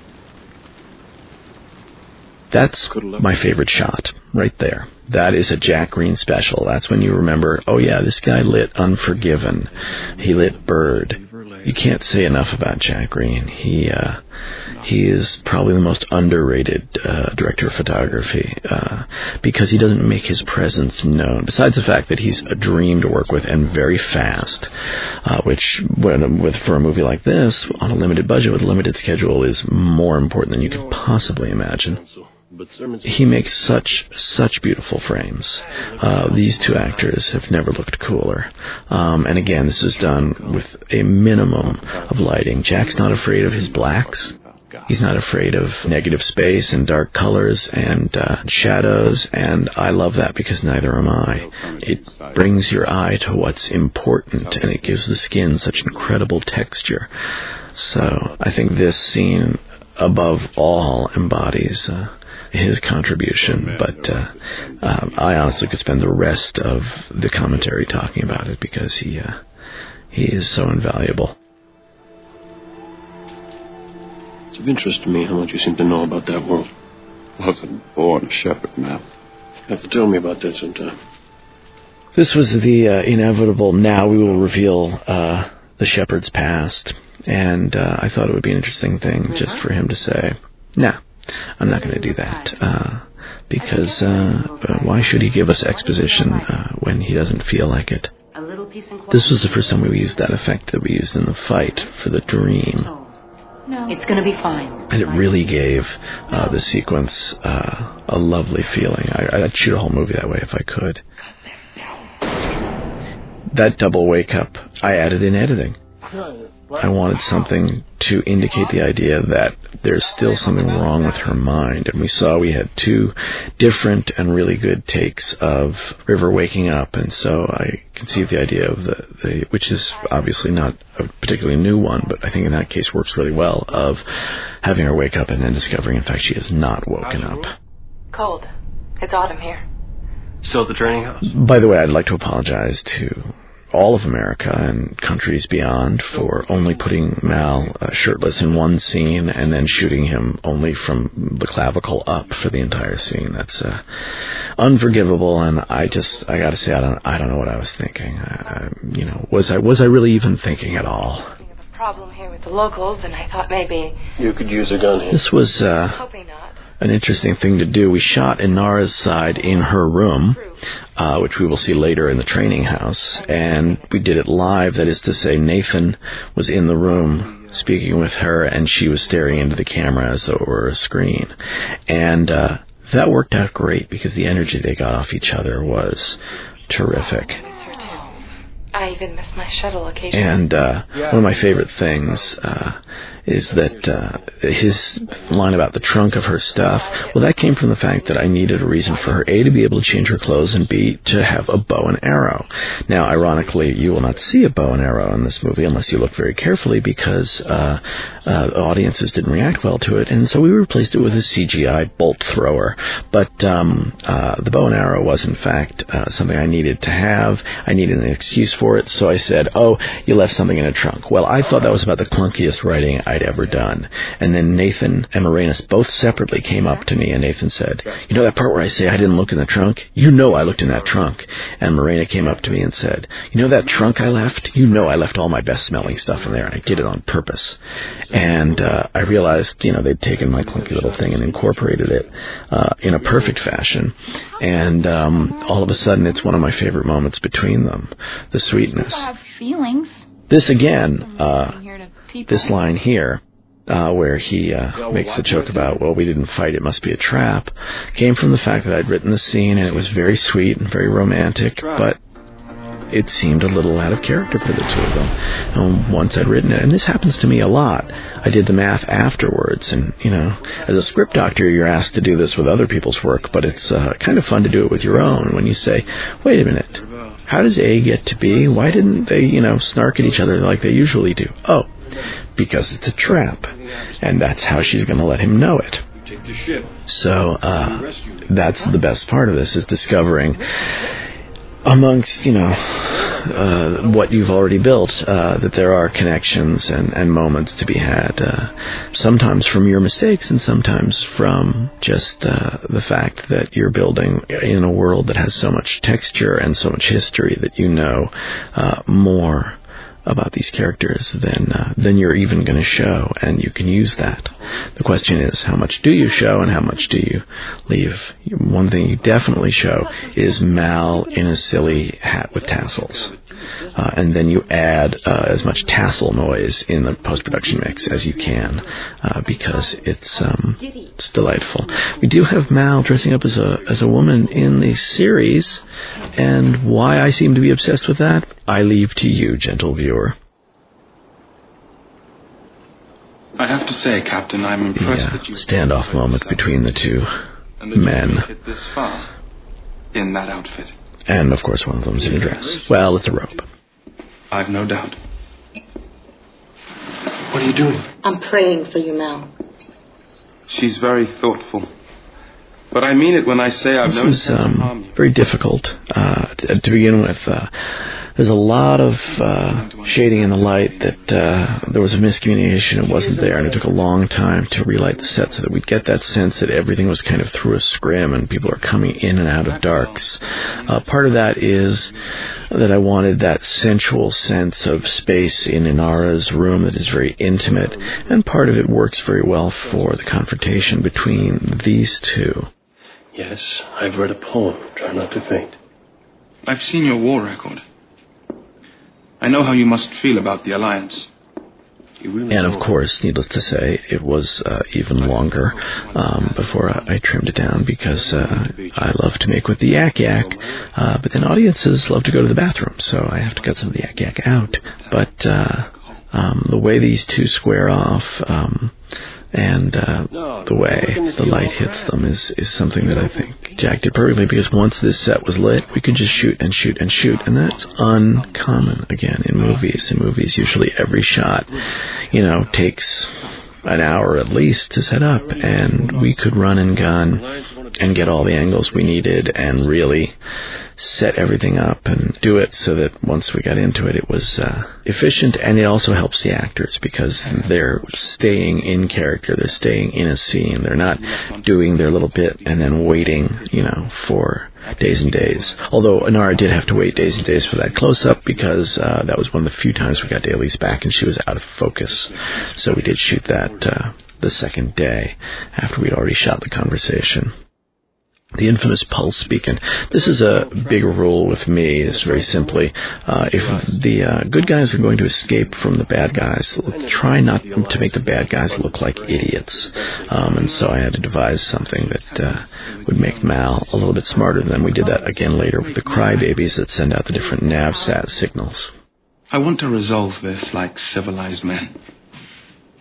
That's my favorite shot, right there. That is a Jack Green special. That's when you remember, oh yeah, this guy lit Unforgiven. He lit Bird. You can't say enough about Jack Green. He uh, he is probably the most underrated uh, director of photography uh, because he doesn't make his presence known. Besides the fact that he's a dream to work with and very fast, uh, which when, with for a movie like this on a limited budget with a limited schedule is more important than you could possibly imagine. He makes such, such beautiful frames. Uh, these two actors have never looked cooler. Um, and again, this is done with a minimum of lighting. Jack's not afraid of his blacks. He's not afraid of negative space and dark colors and uh, shadows, and I love that because neither am I. It brings your eye to what's important, and it gives the skin such incredible texture. So I think this scene, above all, embodies Uh, his contribution, but uh, um, I honestly could spend the rest of the commentary talking about it because he uh, he is so invaluable. It's of interest to me how much you seem to know about that world. Wasn't born a shepherd, man. You have to tell me about that sometime. This was the uh, inevitable, now we will reveal uh, the shepherd's past, and uh, I thought it would be an interesting thing just for him to say, nah, I'm not going to do that, uh, because uh, why should he give us exposition uh, when he doesn't feel like it? This was the first time we used that effect that we used in the fight for the dream. No, it's going to be fine. And it really gave uh, the sequence uh, a lovely feeling. I, I'd shoot a whole movie that way if I could. That double wake-up, I added in editing. I wanted something to indicate the idea that there's still something wrong with her mind. And we saw we had two different and really good takes of River waking up. And so I conceived the idea of the, the which is obviously not a particularly new one, but I think in that case works really well, of having her wake up and then discovering, in fact, she has not woken up. Cold. It's autumn here. Still at the training house? By the way, I'd like to apologize to all of America and countries beyond for only putting Mal uh, shirtless in one scene and then shooting him only from the clavicle up for the entire scene. That's uh, unforgivable, and I just, I gotta say, I don't, I don't know what I was thinking. I, I, you know, was I, was I really even thinking at all? We have a problem here with the locals, and I thought maybe you could use a gun here. This was uh, hoping not. An interesting thing to do. We shot Inara's side in her room, uh, which we will see later in the training house, and we did it live. That is to say, Nathan was in the room speaking with her, and she was staring into the camera as though it were a screen. And uh, that worked out great because the energy they got off each other was terrific. I even miss my shuttle occasionally. And uh, one of my favorite things uh, is that uh, his line about the trunk of her stuff, well, that came from the fact that I needed a reason for her, A, to be able to change her clothes, and B, to have a bow and arrow. Now, ironically, you will not see a bow and arrow in this movie unless you look very carefully, because uh, uh, audiences didn't react well to it, and so we replaced it with a C G I bolt thrower. But um, uh, the bow and arrow was, in fact, uh, something I needed to have. I needed an excuse for it, so I said, oh, you left something in a trunk. Well, I thought that was about the clunkiest writing I'd ever done. And then Nathan and Moranis both separately came up to me, and Nathan said, you know that part where I say I didn't look in the trunk? You know I looked in that trunk. And Morena came up to me and said, you know that trunk I left? You know I left all my best-smelling stuff in there, and I did it on purpose. And uh, I realized, you know, they'd taken my clunky little thing and incorporated it uh, in a perfect fashion. And um, all of a sudden, it's one of my favorite moments between them, the sweetness. People have feelings. This again, uh, this line here, uh, where he uh, makes the joke about, well, we didn't fight, it must be a trap, came from the fact that I'd written the scene, and it was very sweet and very romantic, but it seemed a little out of character for the two of them um, once I'd written it. And this happens to me a lot. I did the math afterwards, and, you know, as a script doctor, you're asked to do this with other people's work, but it's uh, kind of fun to do it with your own when you say, wait a minute, how does A get to B? Why didn't they, you know, snark at each other like they usually do? Oh, because it's a trap, and that's how she's going to let him know it. So uh, that's the best part of this, is discovering amongst, you know, uh, what you've already built, uh, that there are connections and, and moments to be had, uh, sometimes from your mistakes and sometimes from just uh, the fact that you're building in a world that has so much texture and so much history that you know uh, more about these characters than uh, than you're even going to show, and you can use that. The question is, how much do you show and how much do you leave? One thing you definitely show is Mal in a silly hat with tassels. Uh, and then you add uh, as much tassel noise in the post-production mix as you can, uh, because it's um, it's delightful. We do have Mal dressing up as a as a woman in the series, and why I seem to be obsessed with that, I leave to you, gentle viewer. I have to say, Captain, I'm impressed the, uh, that you standoff moment between the two men. Hit this far in that outfit. And, of course, one of them's in a dress. Well, it's a robe. I've no doubt. What are you doing? I'm praying for you, Mal. She's very thoughtful. But I mean it when I say I've no This was um, very difficult uh, to, to begin with. Uh, there's a lot of uh, shading in the light that uh, there was a miscommunication. It wasn't there, and it took a long time to relight the set so that we'd get that sense that everything was kind of through a scrim and people are coming in and out of darks. Uh, part of that is that I wanted that sensual sense of space in Inara's room that is very intimate, and part of it works very well for the confrontation between these two. Yes, I've read a poem. Try not to faint. I've seen your war record. I know how you must feel about the Alliance. And of course, needless to say, it was uh, even longer um, before I, I trimmed it down, because uh, I love to make with the yak yak, uh, but then audiences love to go to the bathroom, so I have to cut some of the yak yak out. But uh, um, the way these two square off, um, and uh, the way the light hits them is, is something that I think Jack did perfectly, because once this set was lit, we could just shoot and shoot and shoot, and that's uncommon, again, in movies. In movies, usually every shot, you know, takes an hour at least to set up, and we could run and gun and get all the angles we needed and really set everything up and do it so that once we got into it, it was uh, efficient, and it also helps the actors because they're staying in character, they're staying in a scene, they're not doing their little bit and then waiting, you know, for days and days. Although Inara did have to wait days and days for that close-up, because uh, that was one of the few times we got Daly's back and she was out of focus. So we did shoot that uh, the second day after we'd already shot the conversation. The infamous pulse beacon. This is a big rule with me. It's very simply, uh, if the uh, good guys are going to escape from the bad guys, try not to make the bad guys look like idiots. Um, and so I had to devise something that uh, would make Mal a little bit smarter. And then we did that again later with the crybabies that send out the different NavSat signals. I want to resolve this like civilized men.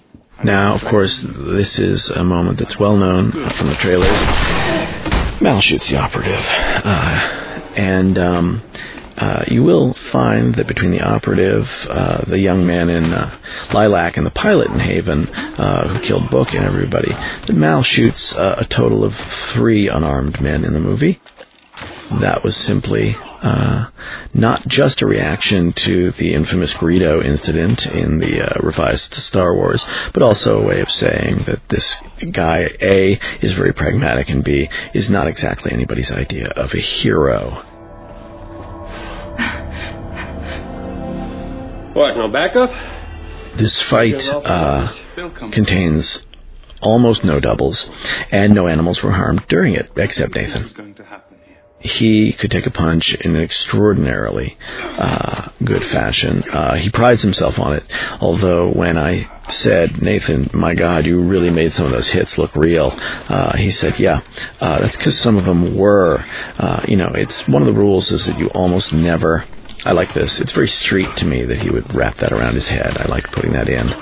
Now, of course, this is a moment that's well known from the trailers. Mal shoots the operative. Uh, and um, uh, you will find that between the operative, uh, the young man in uh, Lilac, and the pilot in Haven, uh, who killed Book and everybody, that Mal shoots uh, a total of three unarmed men in the movie. That was simply uh, not just a reaction to the infamous Greedo incident in the uh, revised Star Wars, but also a way of saying that this guy, A, is very pragmatic, and B, is not exactly anybody's idea of a hero. What, no backup? This fight uh, contains almost no doubles, and no animals were harmed during it, except Nathan. He could take a punch in an extraordinarily uh, good fashion. Uh, he prides himself on it, although when I said, Nathan, my God, you really made some of those hits look real, uh, he said, yeah, uh, that's because some of them were. Uh, you know, it's one of the rules is that you almost never... I like this. It's very street to me that he would wrap that around his head. I liked putting that in.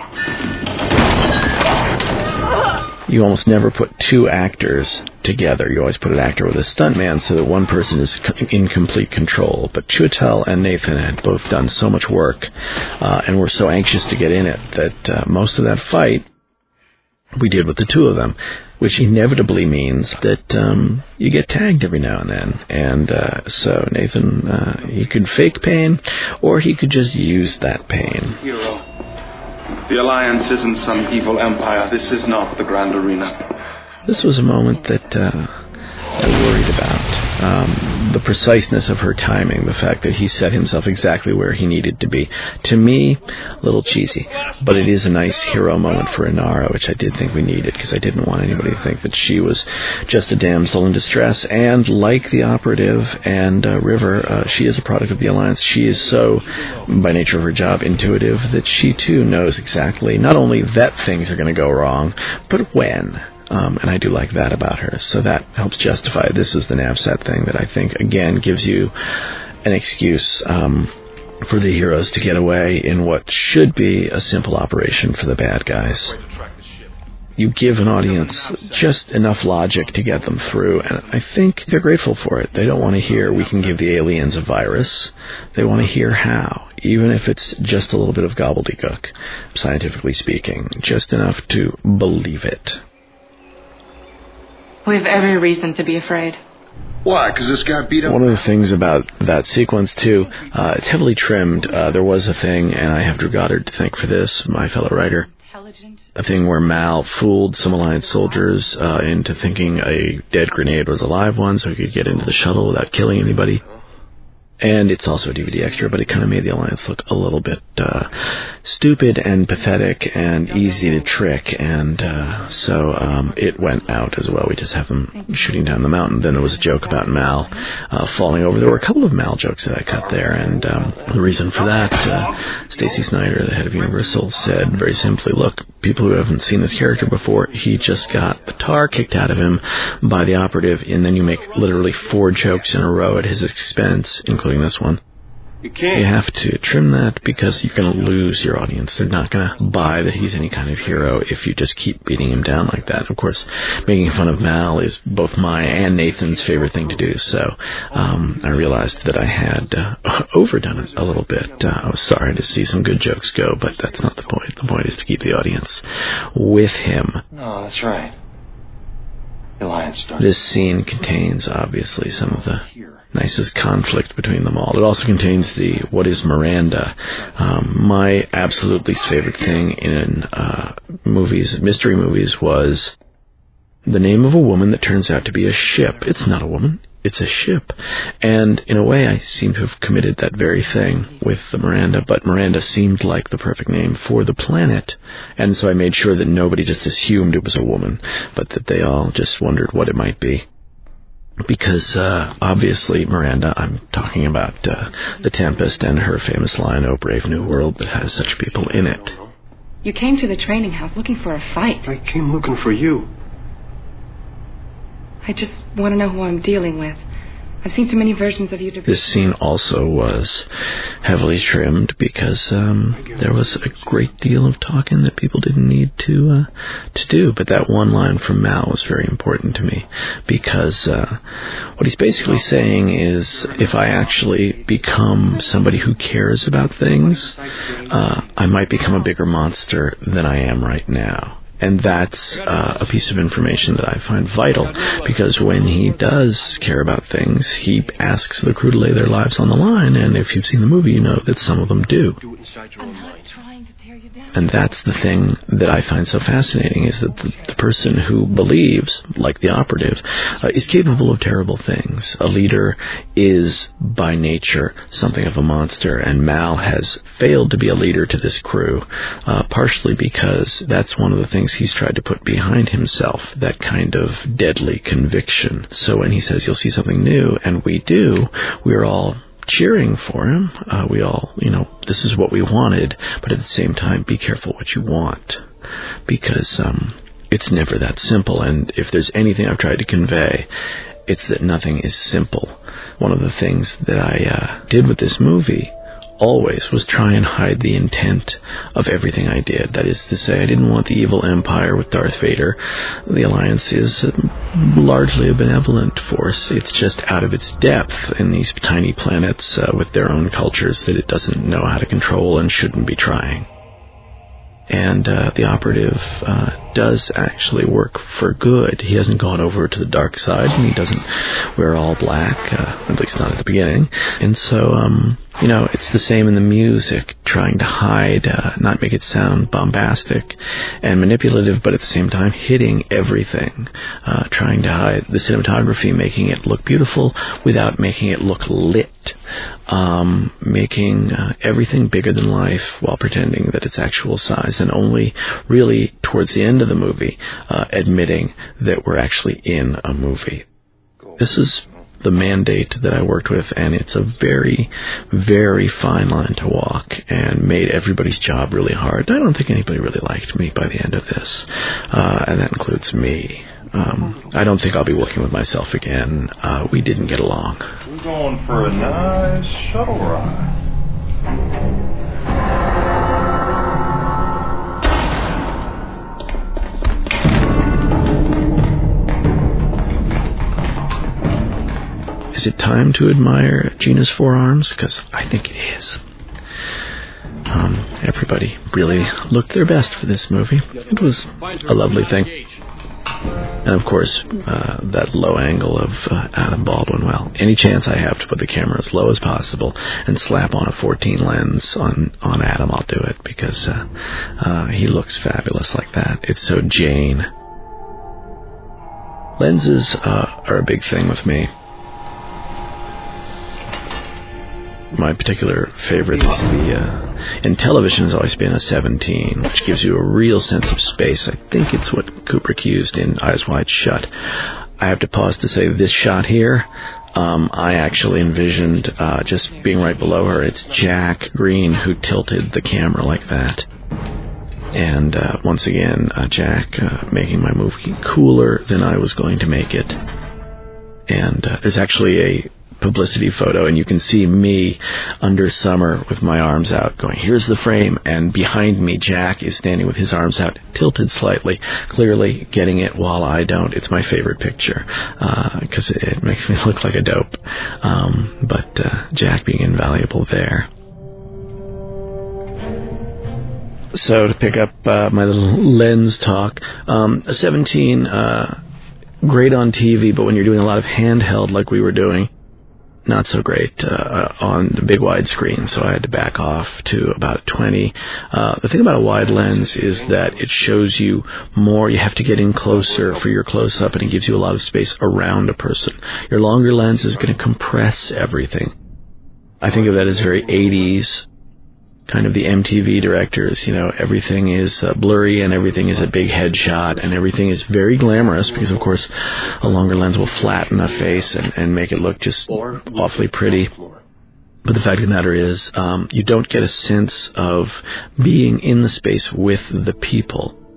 You almost never put two actors together. You always put an actor with a stuntman so that one person is in complete control. But Chiwetel and Nathan had both done so much work uh, and were so anxious to get in it that uh, most of that fight we did with the two of them, which inevitably means that um, you get tagged every now and then. And uh, so Nathan, uh, he could fake pain, or he could just use that pain. Hero. The Alliance isn't some evil empire. This is not the Grand Arena. This was a moment that uh, I worried about. Um, the preciseness of her timing, the fact that he set himself exactly where he needed to be. To me, a little cheesy, but it is a nice hero moment for Inara, which I did think we needed, because I didn't want anybody to think that she was just a damsel in distress. And like the operative and uh, River, uh, she is a product of the Alliance. She is so, by nature of her job, intuitive that she too knows exactly not only that things are going to go wrong, but when. Um, and I do like that about her. So that helps justify this is the Navset thing that I think, again, gives you an excuse um, for the heroes to get away in what should be a simple operation for the bad guys. You give an audience just enough logic to get them through, and I think they're grateful for it. They don't want to hear we can give the aliens a virus. They want to hear how, even if it's just a little bit of gobbledygook, scientifically speaking, just enough to believe it. We have every reason to be afraid. Why? Because this guy beat up... One of the things about that sequence, too, uh, it's heavily trimmed. Uh, there was a thing, and I have Drew Goddard to thank for this, my fellow writer, a thing where Mal fooled some Alliance soldiers uh, into thinking a dead grenade was a live one so he could get into the shuttle without killing anybody. And it's also a D V D extra, but it kind of made the Alliance look a little bit uh, stupid and pathetic and easy to trick, and uh, so um, it went out as well. We just have them shooting down the mountain. Then there was a joke about Mal uh, falling over. There were a couple of Mal jokes that I cut there, and um, the reason for that, uh, Stacy Snyder, the head of Universal, said very simply, look, people who haven't seen this character before, he just got the tar kicked out of him by the operative, and then you make literally four jokes in a row at his expense, including this one. You can't. You have to trim that because you're going to lose your audience. They're not going to buy that he's any kind of hero if you just keep beating him down like that. Of course, making fun of Mal is both my and Nathan's favorite thing to do, so um, I realized that I had uh, overdone it a little bit. Uh, I was sorry to see some good jokes go, but that's not the point. The point is to keep the audience with him. No, that's right. The Alliance started. This scene contains, obviously, some of the nicest conflict between them all. It also contains the what is Miranda. Um, my absolute least favorite thing in uh, movies, mystery movies, was the name of a woman that turns out to be a ship. It's not a woman. It's a ship. And in a way, I seem to have committed that very thing with the Miranda, but Miranda seemed like the perfect name for the planet. And so I made sure that nobody just assumed it was a woman, but that they all just wondered what it might be. Because, uh, obviously, Miranda, I'm talking about uh, The Tempest and her famous line, "Oh, brave new world that has such people in it." You came to the training house looking for a fight. I came looking for you. I just want to know who I'm dealing with. I've seen too many versions of you to be... This scene also was heavily trimmed because um, there was a great deal of talking that people didn't need to uh, to do. But that one line from Mal was very important to me because uh, what he's basically saying is if I actually become somebody who cares about things, uh, I might become a bigger monster than I am right now. And that's uh, a piece of information that I find vital, because when he does care about things, he asks the crew to lay their lives on the line, and if you've seen the movie, you know that some of them do. And that's the thing that I find so fascinating, is that the, the person who believes, like the operative, uh, is capable of terrible things. A leader is, by nature, something of a monster, and Mal has failed to be a leader to this crew, uh, partially because that's one of the things he's tried to put behind himself, that kind of deadly conviction. So when he says, you'll see something new, and we do, we're all cheering for him. Uh, we all, you know, this is what we wanted, but at the same time, be careful what you want, because um, it's never that simple. And if there's anything I've tried to convey, it's that nothing is simple. One of the things that I uh, did with this movie always was try and hide the intent of everything I did. That is to say, I didn't want the evil empire with Darth Vader. The Alliance is largely a benevolent force. It's just out of its depth in these tiny planets uh, with their own cultures that it doesn't know how to control and shouldn't be trying. And uh, the operative uh, does actually work for good. He hasn't gone over to the dark side, and he doesn't wear all black, uh, at least not at the beginning. And so, um, you know, it's the same in the music, trying to hide, uh, not make it sound bombastic and manipulative, but at the same time hitting everything, uh, trying to hide the cinematography, making it look beautiful without making it look lit. Um, making uh, everything bigger than life while pretending that it's actual size, and only really towards the end of the movie uh, admitting that we're actually in a movie. This is the mandate that I worked with, and it's a very, very fine line to walk, and made everybody's job really hard. I don't think anybody really liked me by the end of this, uh, and that includes me. Um, I don't think I'll be working with myself again. Uh, we didn't get along. We're going for a nice shuttle ride. Is it time to admire Gina's forearms? Because I think it is. Um, everybody really looked their best for this movie. It was a lovely thing. And of course, uh, that low angle of uh, Adam Baldwin. Well, any chance I have to put the camera as low as possible and slap on a fourteen lens on, on Adam, I'll do it, because uh, uh, he looks fabulous like that. It's so Jane. Lenses uh, are a big thing with me. My particular favorite is the, uh, in television has always been a seventeen, which gives you a real sense of space. I think it's what Kubrick used in Eyes Wide Shut. I have to pause to say this shot here, um, I actually envisioned uh, just being right below her. It's Jack Green who tilted the camera like that. And uh, once again, uh, Jack uh, making my movie cooler than I was going to make it. And uh, there's actually a publicity photo, and you can see me under Summer with my arms out going, here's the frame, and behind me Jack is standing with his arms out, tilted slightly, clearly getting it while I don't. It's my favorite picture, because uh, it, it makes me look like a dope. Um, but uh, Jack being invaluable there. So to pick up uh, my little lens talk, um, a seventeen, uh, great on T V, but when you're doing a lot of handheld like we were doing, not so great uh, on the big wide screen, so I had to back off to about twenty. Uh, the thing about a wide lens is that it shows you more. You have to get in closer for your close-up, and it gives you a lot of space around a person. Your longer lens is going to compress everything. I think of that as very eighties, kind of the M T V directors. You know, everything is uh, blurry, and everything is a big headshot, and everything is very glamorous, because of course a longer lens will flatten a face and, and make it look just awfully pretty. But the fact of the matter is, um, you don't get a sense of being in the space with the people.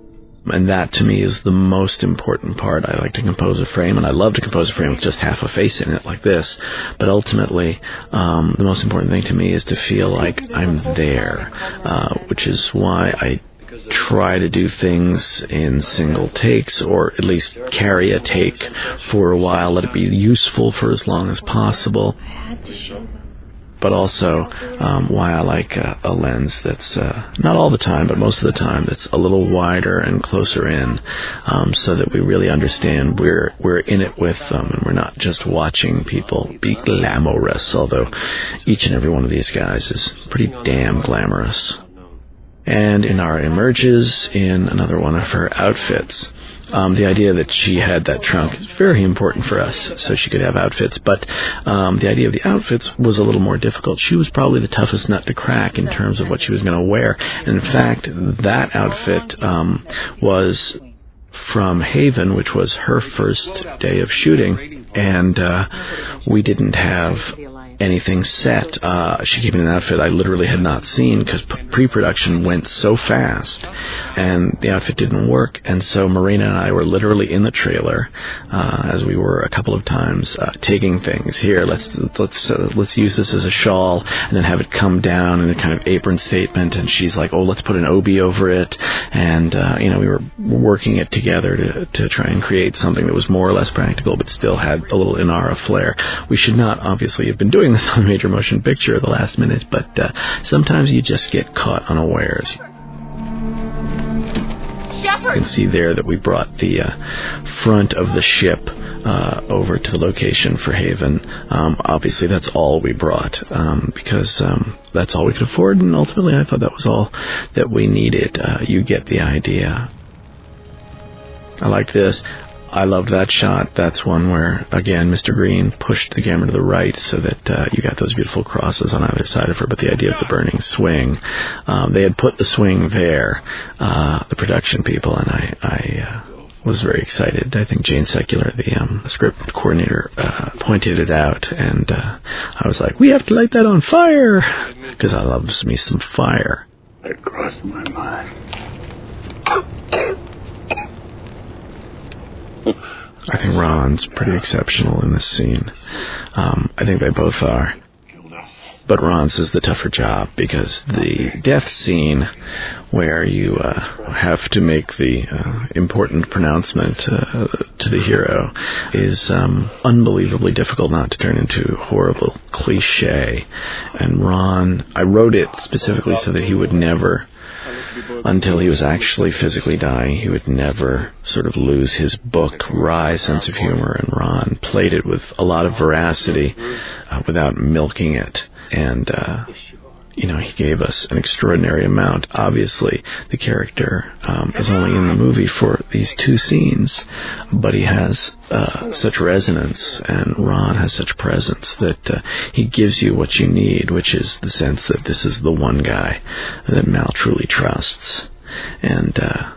And that, to me, is the most important part. I like to compose a frame, and I love to compose a frame with just half a face in it, like this. But ultimately, um, the most important thing to me is to feel like I'm there, uh, which is why I try to do things in single takes, or at least carry a take for a while, let it be useful for as long as possible. But also um, why I like a, a lens that's, uh, not all the time, but most of the time, that's a little wider and closer in, um, so that we really understand we're, we're in it with them, and we're not just watching people be glamorous, although each and every one of these guys is pretty damn glamorous. And Inara emerges in another one of her outfits. Um, the idea that she had that trunk is very important for us, so she could have outfits. But um, the idea of the outfits was a little more difficult. She was probably the toughest nut to crack in terms of what she was going to wear. And in fact, that outfit um, was from Haven, which was her first day of shooting. And uh, we didn't have anything set. Uh, she came in an outfit I literally had not seen because p- pre-production went so fast and the outfit didn't work. And so Marina and I were literally in the trailer, uh, as we were a couple of times, uh, taking things. Here, let's let's uh, let's use this as a shawl, and then have it come down in a kind of apron statement. And she's like, "Oh, let's put an obi over it." And uh, you know, we were working it together to to try and create something that was more or less practical, but still had a little Inara flair. We should not obviously have been doing this on a major motion picture at the last minute, but uh, sometimes you just get caught unawares. You can see there that we brought the uh, front of the ship uh, over to the location for Haven. Um, obviously, that's all we brought, um, because um, that's all we could afford, and ultimately I thought that was all that we needed. Uh, you get the idea. I like this. I loved that shot. That's one where, again, Mister Green pushed the camera to the right so that uh, you got those beautiful crosses on either side of her. But the idea of the burning swing, um, they had put the swing there, uh, the production people, and I, I uh, was very excited. I think Jane Secular, the um, script coordinator, uh, pointed it out, and uh, I was like, we have to light that on fire, because I love me some fire. It crossed my mind. I think Ron's pretty exceptional in this scene. Um, I think they both are. But Ron's is the tougher job, because the death scene where you uh, have to make the uh, important pronouncement uh, to the hero is um, unbelievably difficult not to turn into horrible cliche. And Ron, I wrote it specifically so that he would never, until he was actually physically dying, he would never sort of lose his book, wry sense of humor. And Ron played it with a lot of veracity uh, without milking it. And, uh, you know, he gave us an extraordinary amount. Obviously, the character um, is only in the movie for these two scenes, but he has uh, such resonance, and Ron has such presence that uh, he gives you what you need, which is the sense that this is the one guy that Mal truly trusts. And uh,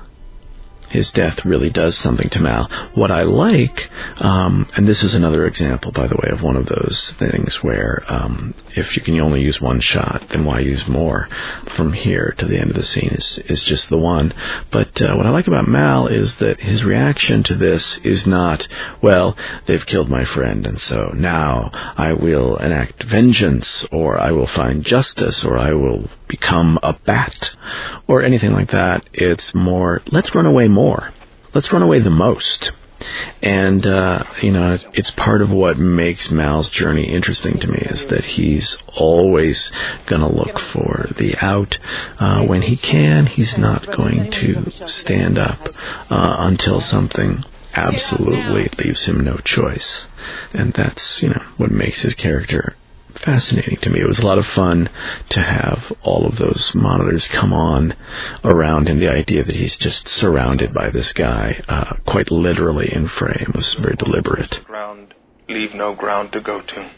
his death really does something to Mal. What I like, um, and this is another example, by the way, of one of those things where um, if you can only use one shot, then why use more? From here to the end of the scene is, is just the one. But uh, what I like about Mal is that his reaction to this is not, well, they've killed my friend, and so now I will enact vengeance, or I will find justice, or I will become a bat, or anything like that. It's more, let's run away more. Let's run away the most. And, uh, you know, it's part of what makes Mal's journey interesting to me, is that he's always going to look for the out. Uh, when he can, he's not going to stand up uh, until something absolutely leaves him no choice. And that's, you know, what makes his character fascinating to me. It was a lot of fun to have all of those monitors come on around him. The idea that he's just surrounded by this guy, uh, quite literally in frame, was very deliberate. Ground, leave no ground to go to.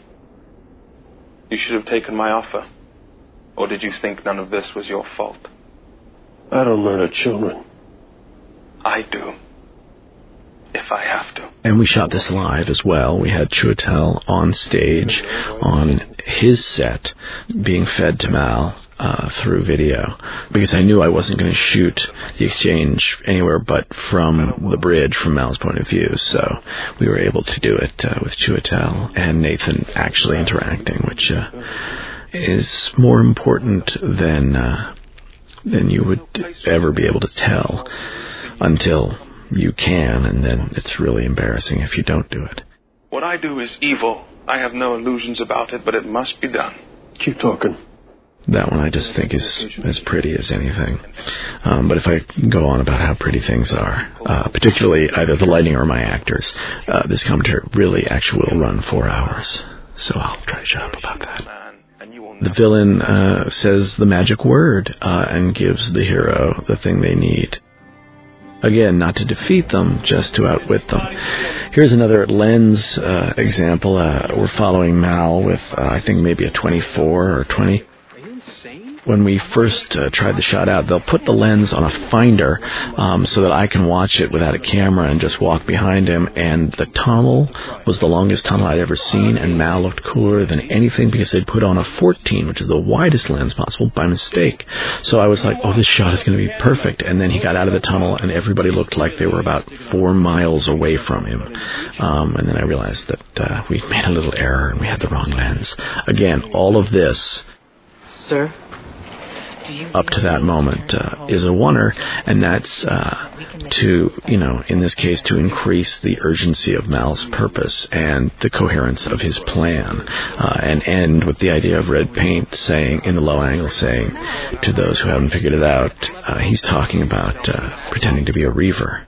You should have taken my offer. Or did you think none of this was your fault? I don't murder children. I do. If I have to. And we shot this live as well. We had Chiwetel on stage on his set being fed to Mal uh, through video, because I knew I wasn't going to shoot the exchange anywhere but from the bridge, from Mal's point of view. So we were able to do it uh, with Chiwetel and Nathan actually interacting, which uh, is more important than uh, than you would ever be able to tell until you can, and then it's really embarrassing if you don't do it. What I do is evil. I have no illusions about it, but it must be done. Keep talking. That one I just think is as pretty as anything. Um, but if I go on about how pretty things are, uh, particularly either the lighting or my actors, uh, this commentary really actually will run four hours. So I'll try to shut up about that. The villain uh, says the magic word uh, and gives the hero the thing they need. Again, not to defeat them, just to outwit them. Here's another lens uh, example. Uh, we're following Mal with, uh, I think, maybe a twenty-four or twenty. When we first uh, tried the shot out, they'll put the lens on a finder um, so that I can watch it without a camera and just walk behind him. And the tunnel was the longest tunnel I'd ever seen, and Mal looked cooler than anything because they'd put on a fourteen, which is the widest lens possible, by mistake. So I was like, oh, this shot is going to be perfect. And then he got out of the tunnel, and everybody looked like they were about four miles away from him. Um, and then I realized that uh, we'd made a little error and we had the wrong lens. Again, all of this... Sir? up to that moment uh, is a oneer, and that's uh, to, you know, in this case, to increase the urgency of Mal's purpose and the coherence of his plan, uh, and end with the idea of red paint saying, in the low angle, saying to those who haven't figured it out, uh, he's talking about uh, pretending to be a reaver.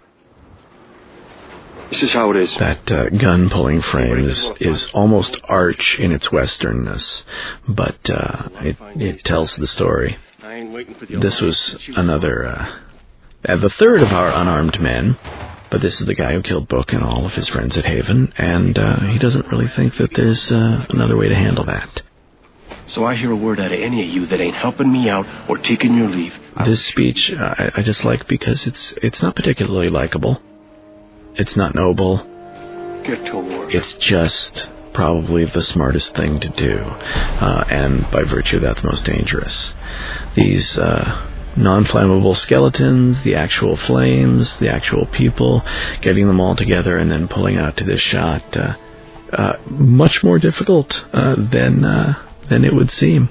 This is how it is. That uh, gun-pulling frame is, is almost arch in its westernness, but uh, it, it tells the story. This was another, uh, uh, the third of our unarmed men, but this is the guy who killed Book and all of his friends at Haven, and uh, he doesn't really think that there's uh, another way to handle that. So I hear a word out of any of you that ain't helping me out or taking your leave. This speech uh, I, I just like because it's it's not particularly likable. It's not noble. Get to work. It's just probably the smartest thing to do, uh, and by virtue of that, the most dangerous. These uh, non-flammable skeletons, the actual flames, the actual people, getting them all together and then pulling out to this shot, uh, uh, much more difficult uh, than uh, than it would seem.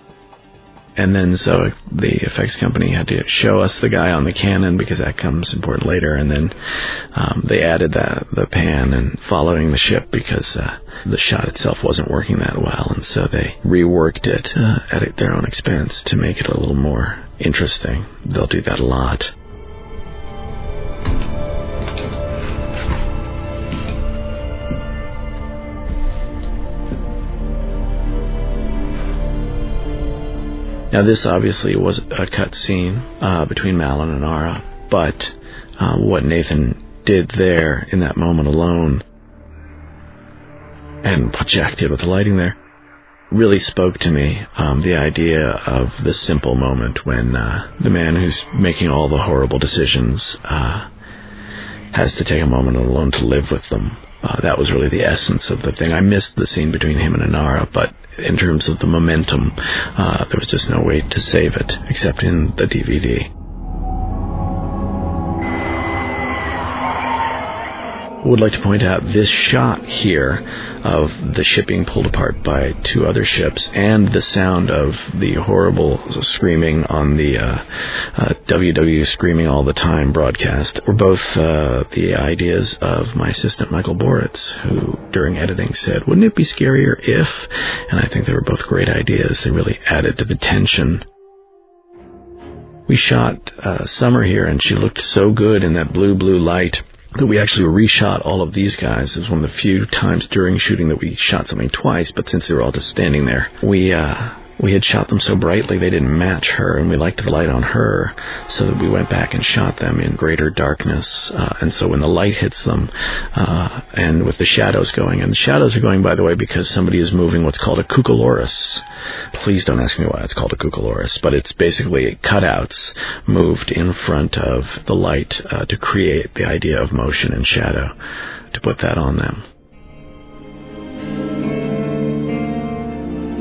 And then so the effects company had to show us the guy on the Canon because that comes important later. And then um, they added that, the pan and following the ship because uh, the shot itself wasn't working that well. And so they reworked it uh, at their own expense to make it a little more interesting. They'll do that a lot. Now, this obviously was a cut scene uh, between Mal and Inara, but uh, what Nathan did there in that moment alone, and what Jack did with the lighting there, really spoke to me. Um, the idea of the simple moment when uh, the man who's making all the horrible decisions uh, has to take a moment alone to live with them. Uh, that was really the essence of the thing. I missed the scene between him and Inara, but in terms of the momentum, uh, there was just no way to save it, except in the D V D. Would like to point out this shot here of the ship being pulled apart by two other ships and the sound of the horrible screaming on the uh, uh, W W Screaming All the Time broadcast were both uh, the ideas of my assistant Michael Boritz, who during editing said, wouldn't it be scarier if? And I think they were both great ideas. They really added to the tension. We shot uh, Summer here, and she looked so good in that blue, blue light that we actually reshot all of these guys. It was one of the few times during shooting that we shot something twice, but since they were all just standing there, we uh, we had shot them so brightly they didn't match her, and we liked the light on her, so that we went back and shot them in greater darkness. Uh, and so when the light hits them, uh, and with the shadows going, and the shadows are going, by the way, because somebody is moving what's called a cucoloris. Please don't ask me why it's called a cucoloris, but it's basically cutouts moved in front of the light uh, to create the idea of motion and shadow, to put that on them.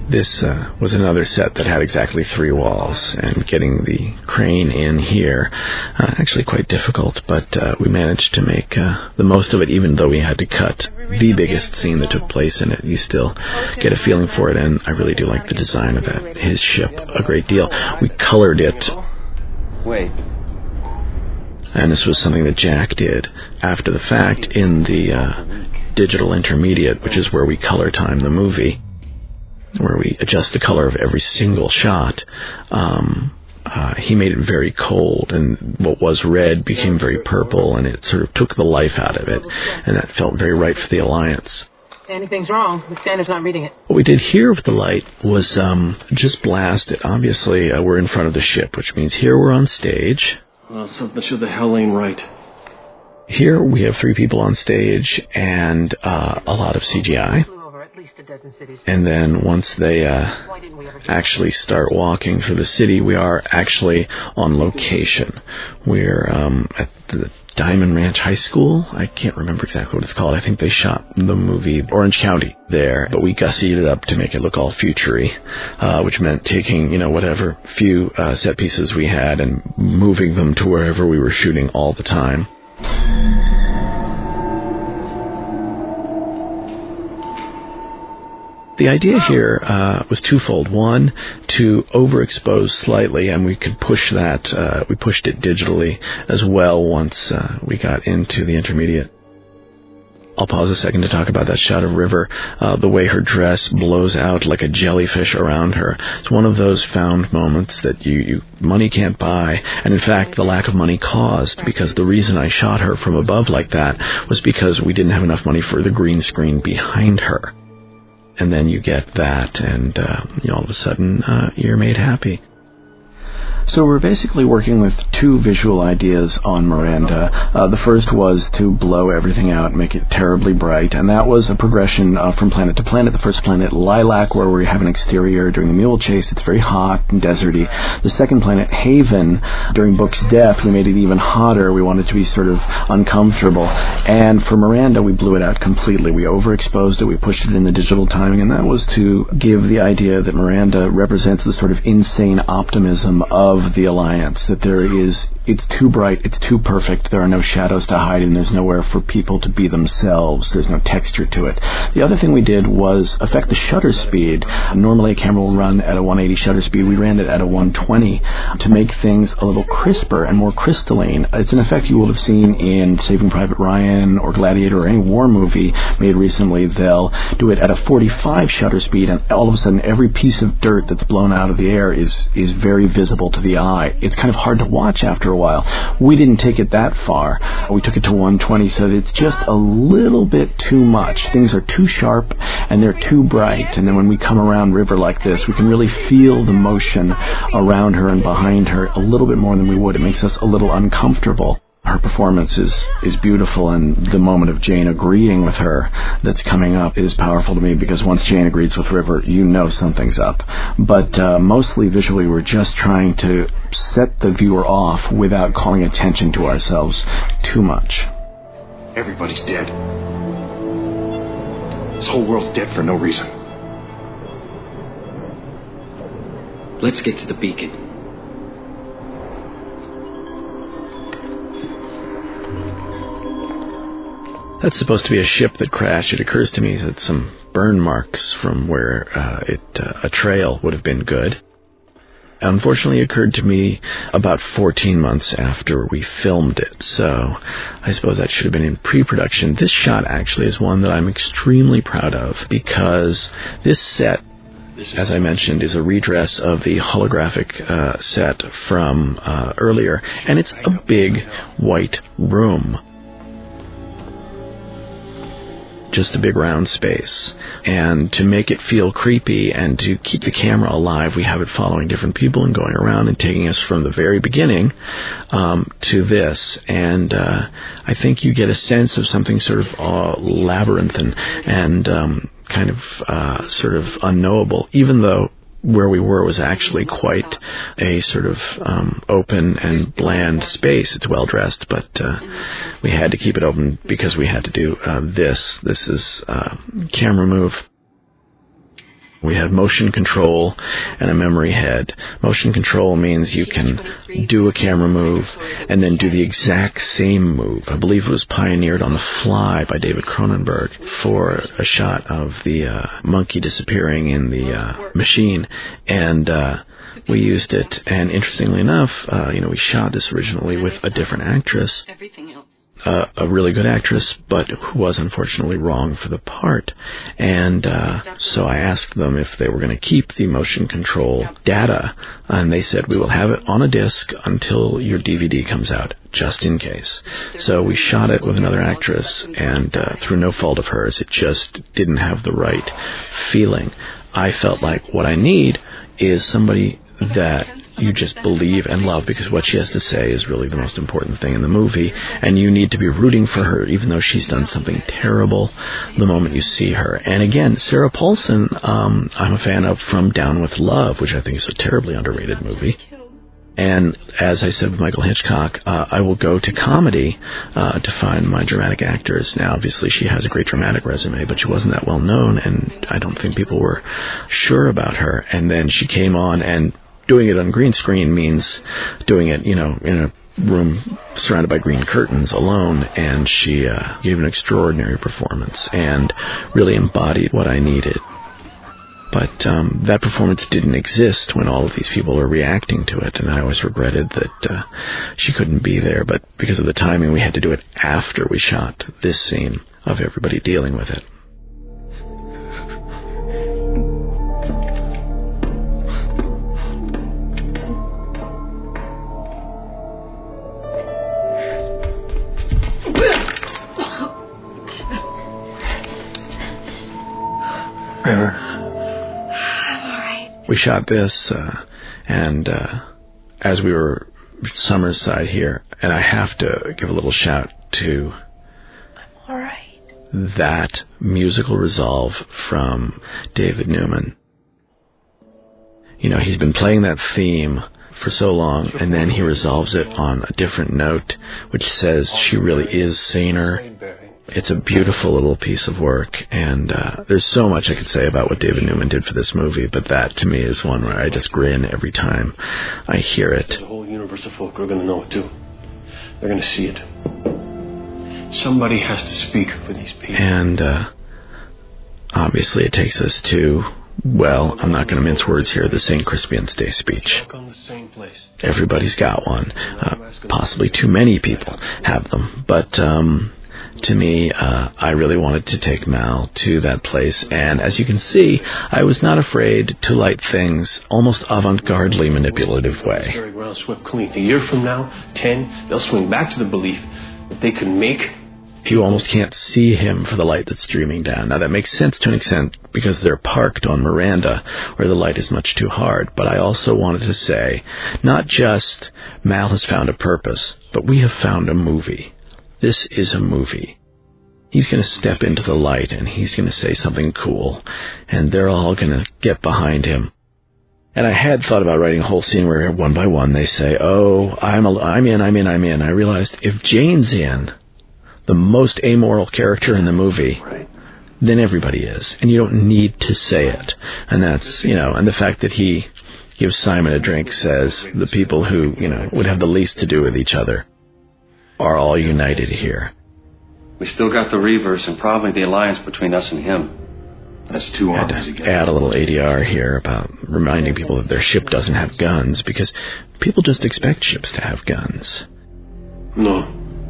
This uh, was another set that had exactly three walls, and getting the crane in here, uh, actually quite difficult, but uh, we managed to make uh, the most of it, even though we had to cut the biggest scene that took place in it. You still get a feeling for it, and I really do like the design of that, his ship, a great deal. We colored it. Wait. And this was something that Jack did after the fact in the uh, digital intermediate, which is where we color time the movie, where we adjust the color of every single shot. Um, uh, he made it very cold, and what was red became very purple, and it sort of took the life out of it, and that felt very right for the Alliance. Anything's wrong. The standard's not reading it. What we did here with the light was um, just blast it. Obviously, uh, we're in front of the ship, which means here we're on stage. Well, something sure the hell ain't right. Here we have three people on stage and uh, a lot of C G I. And then once they uh, actually start walking through the city, we are actually on location. We're um, at the Diamond Ranch High School. I can't remember exactly what it's called. I think they shot the movie Orange County there, but we gussied it up to make it look all future-y, uh, which meant taking, you know, whatever few uh, set pieces we had and moving them to wherever we were shooting all the time. The idea here uh, was twofold. One, to overexpose slightly, and we could push that. Uh, we pushed it digitally as well once uh, we got into the intermediate. I'll pause a second to talk about that shot of River, uh, the way her dress blows out like a jellyfish around her. It's one of those found moments that you, you money can't buy, and in fact the lack of money caused, because the reason I shot her from above like that was because we didn't have enough money for the green screen behind her. And then you get that, and uh, you know, all of a sudden uh, you're made happy. So we're basically working with two visual ideas on Miranda. Uh, the first was to blow everything out, make it terribly bright, and that was a progression uh, from planet to planet. The first planet, Lilac, where we have an exterior during the mule chase. It's very hot and deserty. The second planet, Haven, during Book's death, we made it even hotter. We wanted it to be sort of uncomfortable. And for Miranda, we blew it out completely. We overexposed it. We pushed it in the digital timing, and that was to give the idea that Miranda represents the sort of insane optimism of the Alliance, that there is, it's too bright, it's too perfect, there are no shadows to hide in, there's nowhere for people to be themselves, there's no texture to it. The other thing we did was affect the shutter speed. Normally a camera will run at a one eighty shutter speed, we ran it at a one twenty to make things a little crisper and more crystalline. It's an effect you will have seen in Saving Private Ryan or Gladiator or any war movie made recently. They'll do it at a forty-five shutter speed, and all of a sudden every piece of dirt that's blown out of the air is, is very visible to the eye. It's kind of hard to watch after a while. We didn't take it that far. We took it to one twenty, so it's just a little bit too much. Things are too sharp and they're too bright, and then when we come around River like this, we can really feel the motion around her and behind her a little bit more than we would. It makes us a little uncomfortable. Her performance is, is beautiful, and the moment of Jane agreeing with her that's coming up is powerful to me, because once Jane agrees with River, you know something's up. But uh, mostly visually, we're just trying to set the viewer off without calling attention to ourselves too much. Everybody's dead. This whole world's dead for no reason. Let's get to the beacon. That's supposed to be a ship that crashed. It occurs to me that some burn marks from where uh, it uh, a trail would have been good. Unfortunately, it occurred to me about fourteen months after we filmed it, so I suppose that should have been in pre-production. This shot actually is one that I'm extremely proud of, because this set, as I mentioned, is a redress of the holographic uh, set from uh, earlier, and it's a big white room. Just a big round space. And to make it feel creepy and to keep the camera alive, we have it following different people and going around and taking us from the very beginning um, to this. And uh, I think you get a sense of something sort of uh, labyrinthine and um, kind of uh, sort of unknowable, even though where we were was actually quite a sort of um, open and bland space. It's well dressed, but uh, we had to keep it open because we had to do uh, this. This is uh, camera move. We had motion control and a memory head. Motion control means you can do a camera move and then do the exact same move. I believe it was pioneered on The Fly by David Cronenberg for a shot of the uh, monkey disappearing in the uh, machine. And uh, we used it. And interestingly enough, uh, you know, we shot this originally with a different actress. Uh, a really good actress, but who was unfortunately wrong for the part. And uh, so I asked them if they were going to keep the motion control data, and they said, we will have it on a disc until your D V D comes out, just in case. So we shot it with another actress, and uh, through no fault of hers, it just didn't have the right feeling. I felt like what I need is somebody that you just believe and love, because what she has to say is really the most important thing in the movie, and you need to be rooting for her even though she's done something terrible the moment you see her. And again, Sarah Paulson, um, I'm a fan of from Down with Love, which I think is a terribly underrated movie. And as I said with Michael Hitchcock, uh, I will go to comedy uh, to find my dramatic actors. Now, obviously, she has a great dramatic resume, but she wasn't that well known, and I don't think people were sure about her. And then she came on, and doing it on green screen means doing it, you know, in a room surrounded by green curtains alone, and she uh, gave an extraordinary performance and really embodied what I needed. But um, that performance didn't exist when all of these people were reacting to it, and I always regretted that uh, she couldn't be there. But because of the timing, we had to do it after we shot this scene of everybody dealing with it. River. I'm all right. We shot this, uh, and uh, as we were Summer's side here, and I have to give a little shout to I'm all right. that musical resolve from David Newman. You know, he's been playing that theme for so long, and then he resolves it on a different note, which says she really is saner. It's a beautiful little piece of work, and uh, there's so much I could say about what David Newman did for this movie, but that, to me, is one where I just grin every time I hear it. The whole universe of folk are going to know it, too. They're going to see it. Somebody has to speak for these people. And uh, obviously it takes us to, well, I'm not going to mince words here, the Saint Crispian's Day speech. Everybody's got one. Uh, possibly too many people have them, but um, to me, uh, I really wanted to take Mal to that place, and as you can see, I was not afraid to light things almost avant-garde-ly manipulative way. Ground swept clean. A year from now, ten, they'll swing back to the belief that they can make. You almost can't see him for the light that's streaming down. Now, that makes sense to an extent because they're parked on Miranda, where the light is much too hard. But I also wanted to say, not just Mal has found a purpose, but we have found a movie. This is a movie. He's going to step into the light, and he's going to say something cool, and they're all going to get behind him. And I had thought about writing a whole scene where one by one they say, oh, I'm, a, I'm in, I'm in, I'm in. I realized if Jane's in, the most amoral character in the movie, then everybody is. And you don't need to say it. And that's, you know, and the fact that he gives Simon a drink says the people who, you know, would have the least to do with each other are all united here. We still got the Reavers and probably the alliance between us and him. That's two armies again. Add a little A D R here about reminding people that their ship doesn't have guns, because people just expect ships to have guns. No.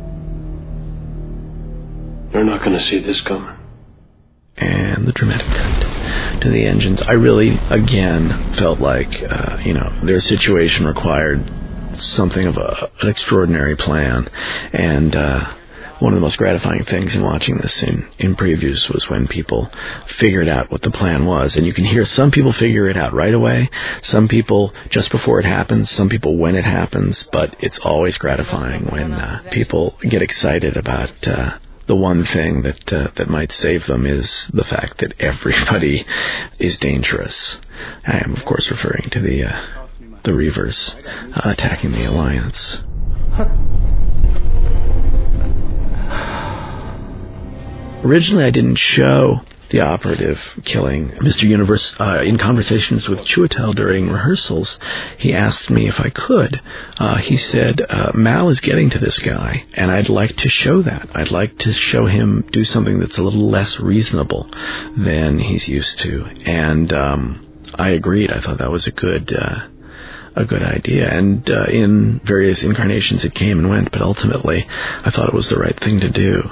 They're not going to see this coming. And the dramatic cut to the engines. I really, again, felt like, uh, you know, their situation required something of a, an extraordinary plan. And uh, one of the most gratifying things in watching this in, in previews was when people figured out what the plan was. And you can hear some people figure it out right away, some people just before it happens, some people when it happens, but it's always gratifying when uh, people get excited about uh, the one thing that uh, that might save them is the fact that everybody is dangerous. I am, of course, referring to the uh, the Reavers uh, attacking the Alliance. Originally, I didn't show the operative killing Mister Universe, uh, in conversations with Chiwetel during rehearsals, he asked me if I could. Uh, he said, uh, Mal is getting to this guy, and I'd like to show that. I'd like to show him do something that's a little less reasonable than he's used to. And um, I agreed. I thought that was a good... Uh, a good idea, and uh, in various incarnations it came and went, but ultimately I thought it was the right thing to do.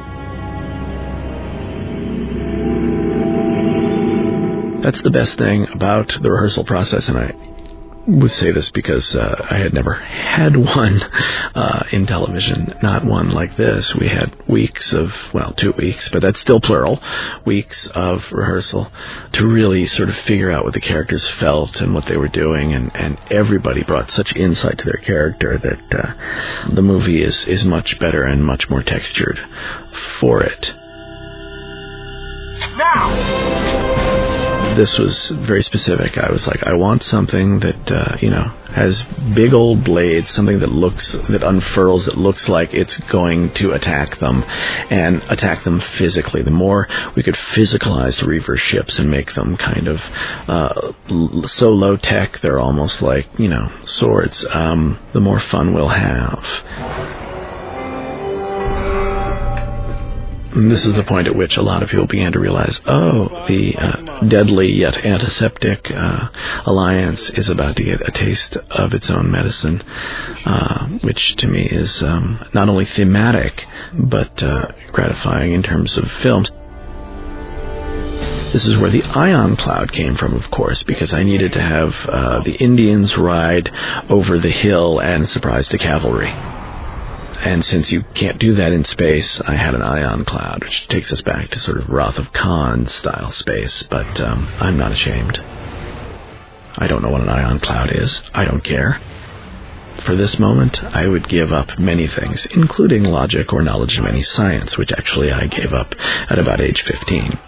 That's the best thing about the rehearsal process, and I would say this because uh, I had never had one uh, in television, not one like this. We had weeks of, well, two weeks, but that's still plural, weeks of rehearsal to really sort of figure out what the characters felt and what they were doing, and, and everybody brought such insight to their character that uh, the movie is, is much better and much more textured for it. Now! This was very specific. I was like, I want something that, uh, you know, has big old blades, something that looks, that unfurls, that looks like it's going to attack them, and attack them physically. The more we could physicalize the Reaver ships and make them kind of uh, so low-tech, they're almost like, you know, swords, um, the more fun we'll have. And this is the point at which a lot of people began to realize, oh, the uh, deadly yet antiseptic uh, alliance is about to get a taste of its own medicine, uh, which to me is um, not only thematic, but uh, gratifying in terms of films. This is where the ion cloud came from, of course, because I needed to have uh, the Indians ride over the hill and surprise the cavalry. And since you can't do that in space, I had an ion cloud, which takes us back to sort of Wrath of Khan style space, but um, I'm not ashamed. I don't know what an ion cloud is. I don't care. For this moment, I would give up many things, including logic or knowledge of any science, which actually I gave up at about age fifteen.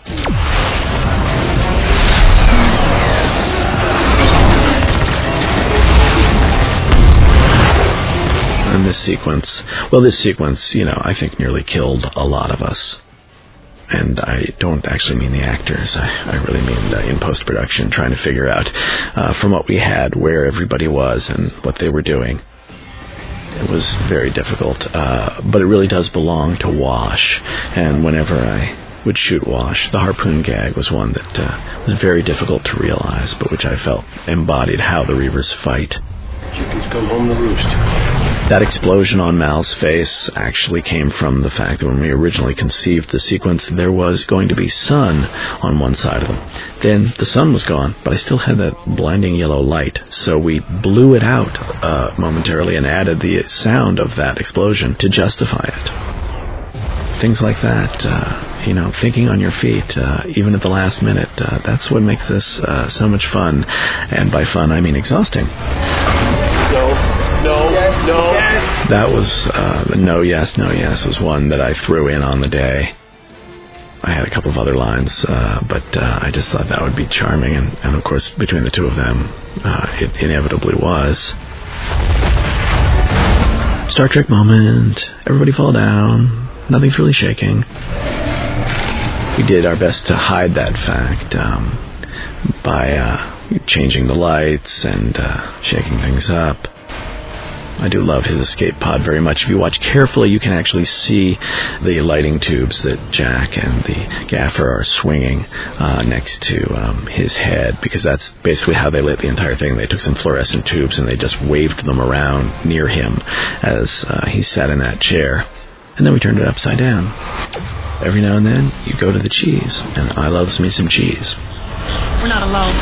And this sequence, well, this sequence, you know, I think nearly killed a lot of us. And I don't actually mean the actors. I, I really mean uh, in post-production, trying to figure out uh, from what we had where everybody was and what they were doing. It was very difficult, uh, but it really does belong to Wash. And whenever I would shoot Wash, the harpoon gag was one that uh, was very difficult to realize, but which I felt embodied how the Reavers fight. Chickens come home to roost. That explosion on Mal's face actually came from the fact that when we originally conceived the sequence, there was going to be sun on one side of them. Then the sun was gone, but I still had that blinding yellow light, so we blew it out uh, momentarily and added the sound of that explosion to justify it. Things like that, uh, you know, thinking on your feet, uh, even at the last minute, uh, that's what makes this uh, so much fun. And by fun, I mean exhausting. No, no, yes, no. Yes. That was, uh, the no, yes, no, yes was one that I threw in on the day. I had a couple of other lines, uh, but uh, I just thought that would be charming, and, and of course, between the two of them, uh, it inevitably was. Star Trek moment, everybody fall down, nothing's really shaking. We did our best to hide that fact um, by uh, changing the lights and uh, shaking things up. I do love his escape pod very much. If you watch carefully, you can actually see the lighting tubes that Jack and the gaffer are swinging uh, next to um, his head, because that's basically how they lit the entire thing. They took some fluorescent tubes and they just waved them around near him as uh, he sat in that chair. And then we turned it upside down. Every now and then, you go to the cheese, and I loves me some cheese. We're not alone.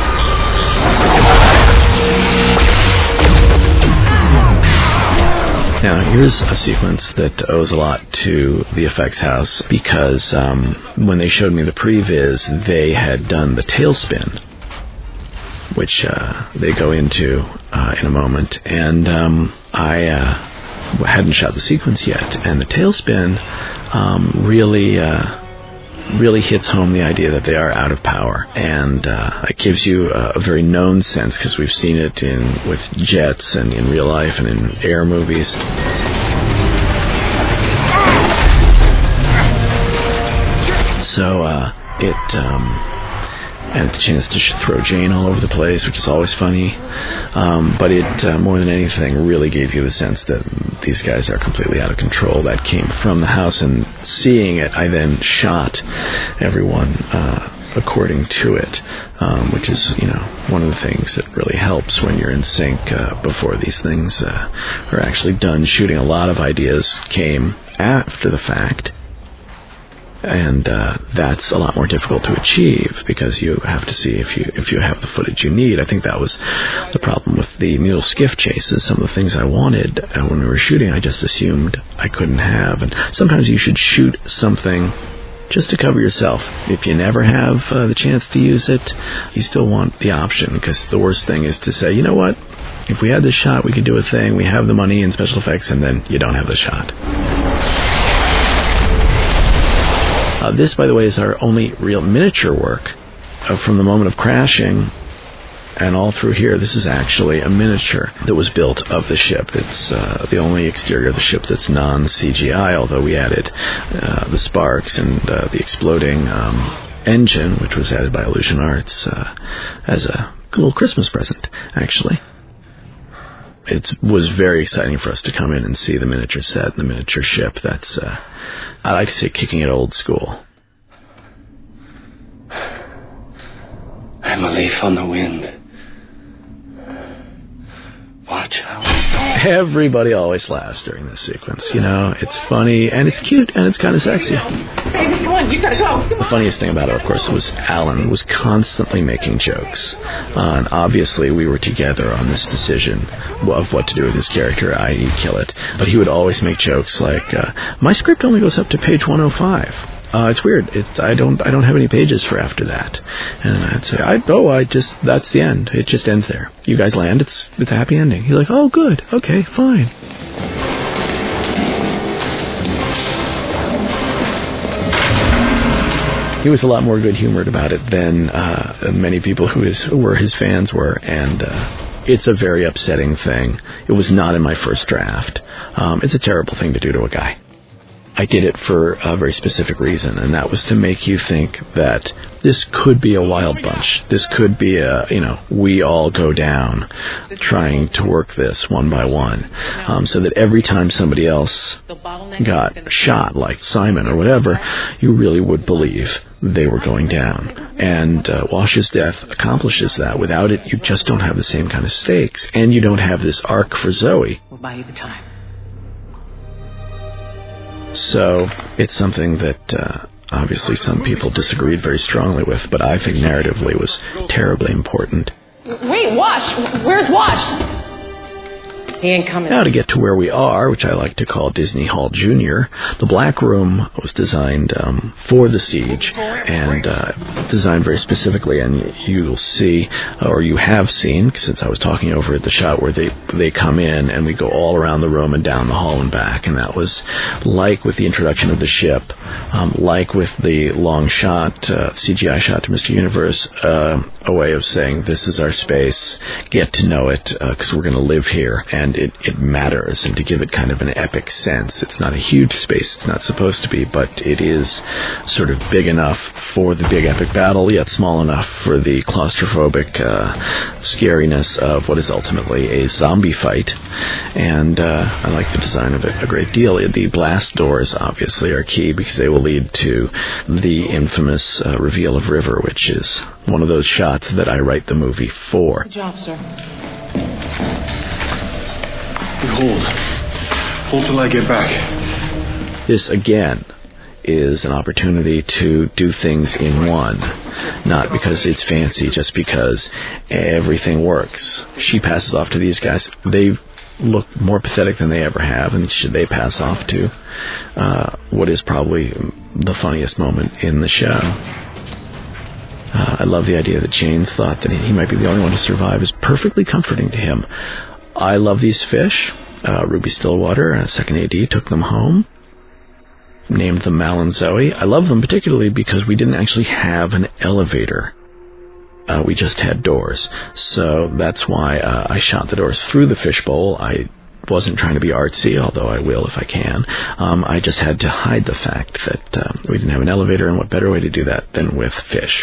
Now, here's a sequence that owes a lot to the effects house, because um, when they showed me the previs, they had done the tailspin, which uh, they go into uh, in a moment, and um, I uh, hadn't shot the sequence yet, and the tailspin um, really... Uh, really hits home the idea that they are out of power, and uh, it gives you a, a very known sense, because we've seen it in with jets and in real life and in air movies. So uh, It, um... and the chance to throw Jane all over the place, which is always funny. Um, but it, uh, more than anything, really gave you the sense that these guys are completely out of control. That came from the house, and seeing it, I then shot everyone uh, according to it, um, which is, you know, one of the things that really helps when you're in sync uh, before these things uh, are actually done shooting. A lot of ideas came after the fact. And uh, that's a lot more difficult to achieve because you have to see if you if you have the footage you need. I think that was the problem with the mule skiff chases. Some of the things I wanted uh, when we were shooting, I just assumed I couldn't have. And sometimes you should shoot something just to cover yourself. If you never have uh, the chance to use it, you still want the option, because the worst thing is to say, you know what, if we had this shot, we could do a thing. We have the money and special effects, and then you don't have the shot. Uh, this, by the way, is our only real miniature work uh, from the moment of crashing and all through here. This is actually a miniature that was built of the ship. It's uh, the only exterior of the ship that's non-C G I, although we added uh, the sparks and uh, the exploding um, engine, which was added by Illusion Arts uh, as a little Christmas present, actually. It was very exciting for us to come in and see the miniature set and the miniature ship. That's, uh, I like to say, kicking it old school. I'm a leaf on the wind. Watch out. Everybody always laughs during this sequence. You know, it's funny, and it's cute, and it's kind of sexy. Baby, come on, you gotta go. The funniest thing about it, of course, was Alan was constantly making jokes. Uh, and obviously, we were together on this decision of what to do with his character, that is kill it. But he would always make jokes like, uh, my script only goes up to page one oh five. Uh, it's weird. It's, I don't. I don't have any pages for after that. And I'd say, I oh, I just. That's the end. It just ends there. You guys land. It's it's a happy ending. He's like, oh, good. Okay, fine. He was a lot more good-humored about it than uh, many people who, is, who were his fans were, and uh, it's a very upsetting thing. It was not in my first draft. Um, it's a terrible thing to do to a guy. I did it for a very specific reason, and that was to make you think that this could be a wild bunch. This could be a, you know, we all go down trying to work this one by one, um, so that every time somebody else got shot, like Simon or whatever, you really would believe they were going down. And uh, Wash's death accomplishes that. Without it, you just don't have the same kind of stakes, and you don't have this arc for Zoe. We'll buy you the time. So it's something that uh, obviously some people disagreed very strongly with, but I think narratively was terribly important. Wait, Wash! Where's Wash? He ain't coming. Now to get to where we are, which I like to call Disney Hall Junior, the Black Room was designed um, for the siege, and uh, designed very specifically, and you'll see, or you have seen, since I was talking over at the shot where they, they come in and we go all around the room and down the hall and back, and that was like with the introduction of the ship, um, like with the long shot, uh, C G I shot to Mister Universe, uh, a way of saying, this is our space, get to know it, because uh, we're going to live here, and It, it matters, and to give it kind of an epic sense. It's not a huge space, it's not supposed to be, but it is sort of big enough for the big epic battle, yet small enough for the claustrophobic uh, scariness of what is ultimately a zombie fight. And uh, I like the design of it a great deal. The blast doors obviously are key because they will lead to the infamous uh, reveal of River, which is one of those shots that I write the movie for. Good job, sir. Hold. Hold till I get back. This, again, is an opportunity to do things in one. Not because it's fancy, just because everything works. She passes off to these guys. They look more pathetic than they ever have, and should they pass off to uh, what is probably the funniest moment in the show. Uh, I love the idea that James thought that he might be the only one to survive is perfectly comforting to him. I love these fish. Uh, Ruby Stillwater, a second A D, took them home, named them Mal and Zoe. I love them particularly because we didn't actually have an elevator. Uh, we just had doors. So that's why uh, I shot the doors through the fishbowl. I wasn't trying to be artsy, although I will if I can. Um, I just had to hide the fact that um, we didn't have an elevator, and what better way to do that than with fish.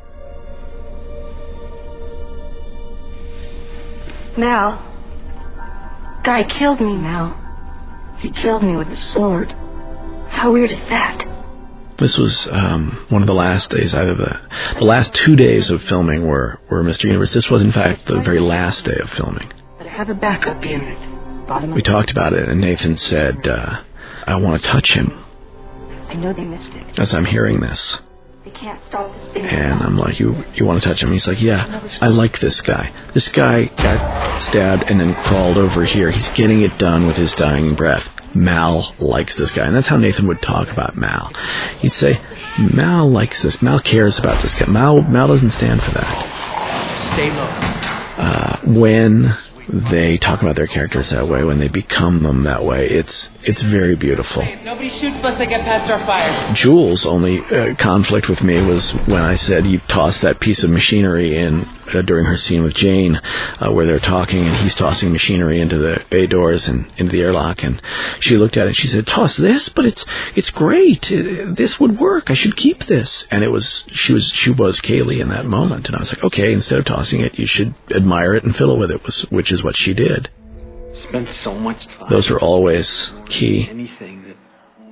Mal. Guy killed me, Mal. He killed me with a sword. How weird is that? This was um, one of the last days, either the the last two days of filming were, were Mister Universe. This was, in fact, the very last day of filming. But I have a backup unit. Bottom We talked about it, and Nathan said, uh, I want to touch him. I know they missed it. As I'm hearing this. They can't stop the city. And I'm like, you you want to touch him? He's like, yeah, I like this guy. This guy got stabbed and then crawled over here. He's getting it done with his dying breath. Mal likes this guy. And that's how Nathan would talk about Mal. He'd say, Mal likes this. Mal cares about this guy. Mal, Mal doesn't stand for that. Stay low. Uh, when they talk about their characters that way, when they become them that way, it's it's very beautiful. Nobody shoots unless they get past our fire. Jules' only uh, conflict with me was when I said you tossed that piece of machinery in uh, during her scene with Jane, uh, where they're talking and he's tossing machinery into the bay doors and into the airlock, and she looked at it and she said, "Toss this, but it's it's great. It, this would work. I should keep this." And it was she was she was Kaylee in that moment, and I was like, okay, instead of tossing it, you should admire it and fiddle with it, was which is what she did. Spent so much time. Those were always key. Anything that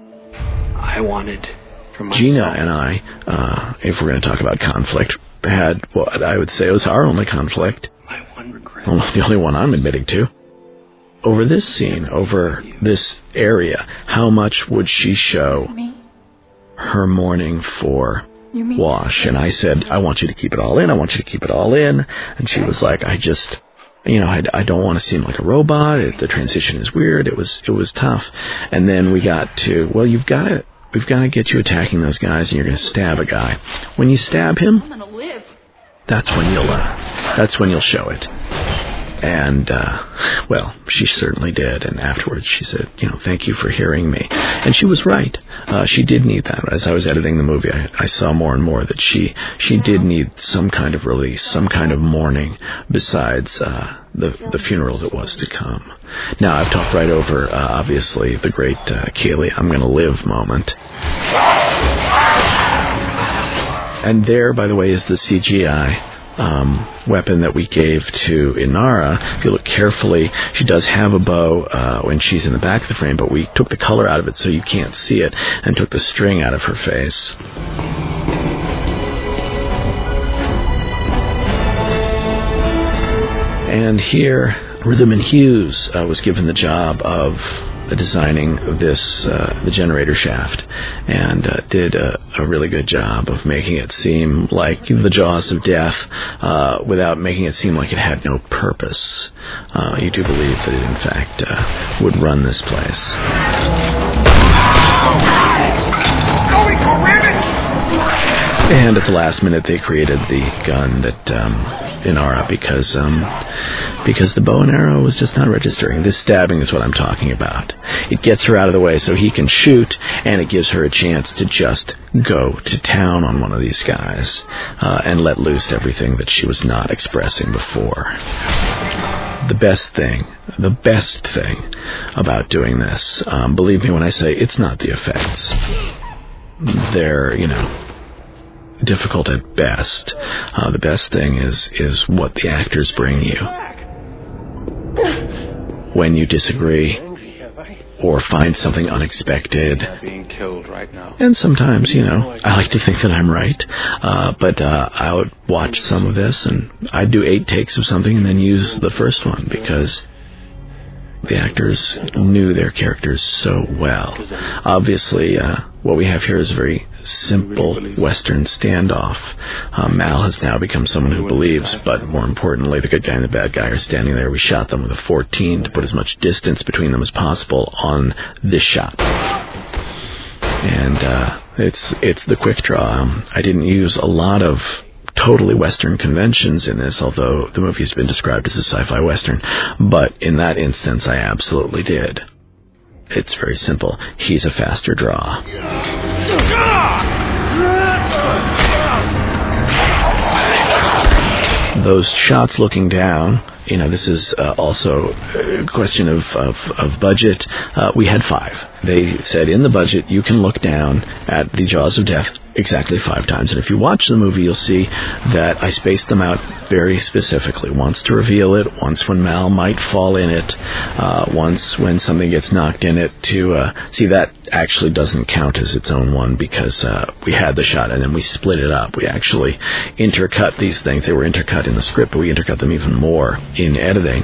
I wanted from myself. Gina and I, uh, if we're going to talk about conflict, had what I would say was our only conflict. My one regret. The only one I'm admitting to. Over this scene, over this area, how much would she show her mourning for Wash? And I said, I want you to keep it all in. I want you to keep it all in. And she was like, I just... You know, I, I don't want to seem like a robot. It, the transition is weird. It was it was tough. And then we got to, well, you've got to, we've got to get you attacking those guys, and you're going to stab a guy. When you stab him, I'm gonna live. that's when you'll, uh, that's when you'll show it. And, uh, well, she certainly did. And afterwards she said, you know, thank you for hearing me. And she was right. Uh, she did need that. As I was editing the movie, I, I saw more and more that she, she did need some kind of release, some kind of mourning besides, uh, the, the funeral that was to come. Now, I've talked right over, uh, obviously, the great, uh, Kaylee, I'm gonna live moment. And there, by the way, is the C G I Um, weapon that we gave to Inara. If you look carefully, she does have a bow uh, when she's in the back of the frame, but we took the color out of it so you can't see it, and took the string out of her face. And here, Rhythm Hughes uh, was given the job of designing this uh, the generator shaft, and uh, did a, a really good job of making it seem like the jaws of death, uh, without making it seem like it had no purpose. Uh, you do believe that it, in fact, uh, would run this place. And at the last minute, they created the gun that um, Inara, because um, because the bow and arrow was just not registering. This stabbing is what I'm talking about. It gets her out of the way so he can shoot, and it gives her a chance to just go to town on one of these guys uh, and let loose everything that she was not expressing before. The best thing, the best thing about doing this, um, believe me when I say it's not the effects. They're, you know, difficult at best. Uh, the best thing is is what the actors bring you when you disagree or find something unexpected. Being killed right now. And sometimes, you know, I like to think that I'm right, uh, but uh, I would watch some of this and I'd do eight takes of something and then use the first one, because the actors knew their characters so well. Obviously, uh, what we have here is a very simple Western standoff. Uh, Mal has now become someone who believes, but more importantly, the good guy and the bad guy are standing there. We shot them with a fourteen to put as much distance between them as possible on this shot. And uh, it's it's the quick draw. Um, I didn't use a lot of totally Western conventions in this, although the movie's been described as a sci-fi Western. But in that instance, I absolutely did. It's very simple. He's a faster draw. Those shots looking down you know, this is uh, also a question of, of, of budget. Uh, we had five. They said in the budget, you can look down at the jaws of death exactly five times. And if you watch the movie, you'll see that I spaced them out very specifically. Once to reveal it, once when Mal might fall in it, uh, once when something gets knocked in it. To uh, see, that actually doesn't count as its own one because uh, we had the shot and then we split it up. We actually intercut these things. They were intercut in the script, but we intercut them even more in editing.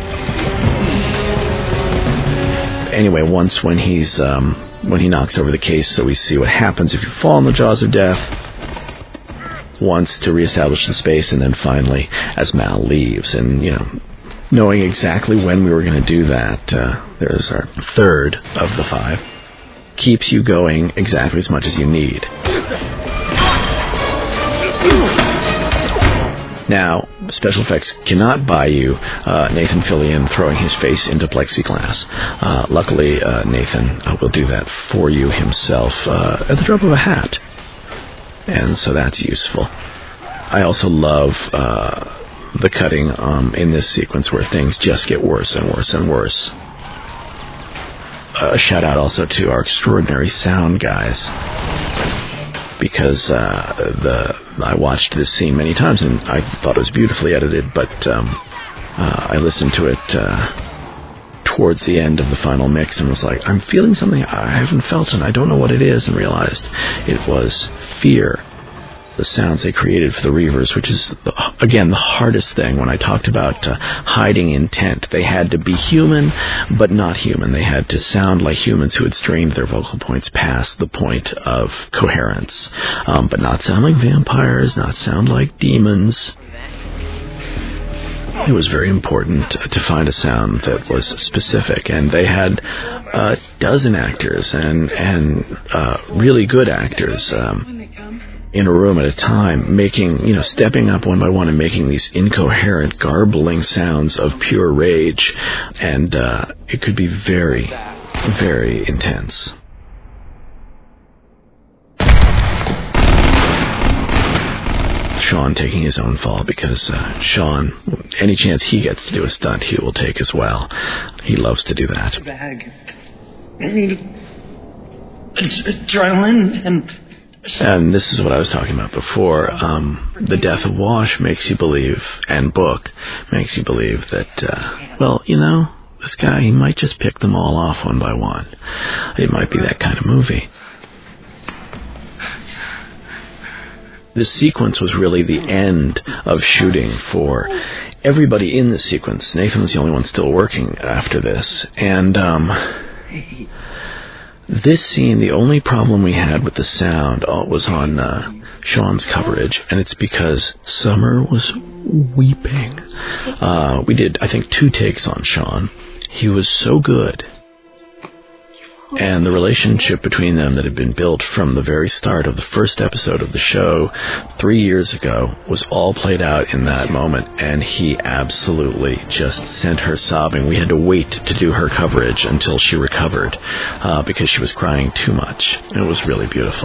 Anyway, once when he's um, when he knocks over the case, so we see what happens if you fall in the jaws of death. Once to reestablish the space, and then finally as Mal leaves. And you know, knowing exactly when we were going to do that, uh, there's our third of the five. Keeps you going exactly as much as you need. Now, special effects cannot buy you uh, Nathan Fillion throwing his face into plexiglass. Uh, luckily, uh, Nathan uh, will do that for you himself uh, at the drop of a hat. And so that's useful. I also love uh, the cutting um, in this sequence where things just get worse and worse and worse. A shout out also to our extraordinary sound guys. Because uh, the I watched this scene many times and I thought it was beautifully edited, but um, uh, I listened to it uh, towards the end of the final mix and was like, I'm feeling something I haven't felt and I don't know what it is, and realized it was fear. The sounds they created for the reavers, which is, the, again, the hardest thing when I talked about uh, hiding intent. They had to be human, but not human. They had to sound like humans who had strained their vocal points past the point of coherence, um, but not sound like vampires, not sound like demons. It was very important to find a sound that was specific, and they had a dozen actors and, and uh, really good actors. Um, in a room at a time, making, you know, stepping up one by one and making these incoherent, garbling sounds of pure rage. And uh, it could be very, very intense. Sean taking his own fall because uh, Sean, any chance he gets to do a stunt, he will take as well. He loves to do that. Bag. I need adrenaline and... And this is what I was talking about before. Um, the death of Wash makes you believe, and Book makes you believe that, uh, well, you know, this guy, he might just pick them all off one by one. It might be that kind of movie. This sequence was really the end of shooting for everybody in the sequence. Nathan was the only one still working after this. And, um... this scene, the only problem we had with the sound uh, was on uh, Sean's coverage, and it's because Summer was weeping. Uh, we did, I think, two takes on Sean. He was so good. And the relationship between them that had been built from the very start of the first episode of the show three years ago was all played out in that moment, and he absolutely just sent her sobbing. We had to wait to do her coverage until she recovered uh, because she was crying too much. It was really beautiful.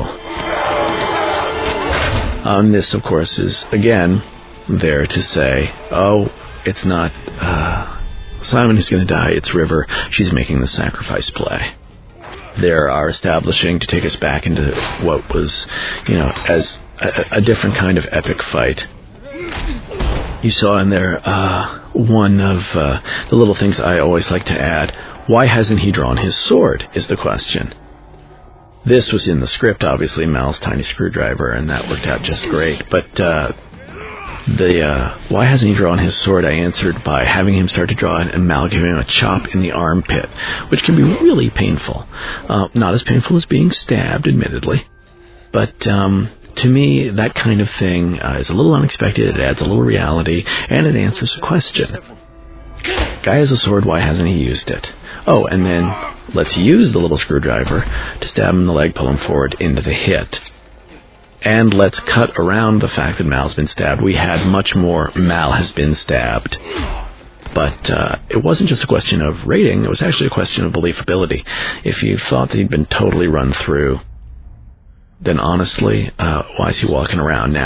Um, this, of course, is, again, there to say, oh, it's not uh, Simon who's going to die, it's River. She's making the sacrifice play. They are establishing to take us back into what was, you know, as a, a different kind of epic fight. You saw in there uh, one of uh, the little things I always like to add. Why hasn't he drawn his sword, is the question. This was in the script, obviously, Mal's tiny screwdriver, and that worked out just great. But uh, the uh, why hasn't he drawn his sword, I answered by having him start to draw it and Mal giving him a chop in the armpit, which can be really painful. Uh, not as painful as being stabbed, admittedly. But um, to me, that kind of thing uh, is a little unexpected. It adds a little reality, and it answers a question. Guy has a sword, why hasn't he used it? Oh, and then let's use the little screwdriver to stab him in the leg, pull him forward into the hit. And let's cut around the fact that Mal's been stabbed. We had much more Mal has been stabbed. But uh, it wasn't just a question of rating, it was actually a question of believability. If you thought that he'd been totally run through, then honestly, uh, why is he walking around now?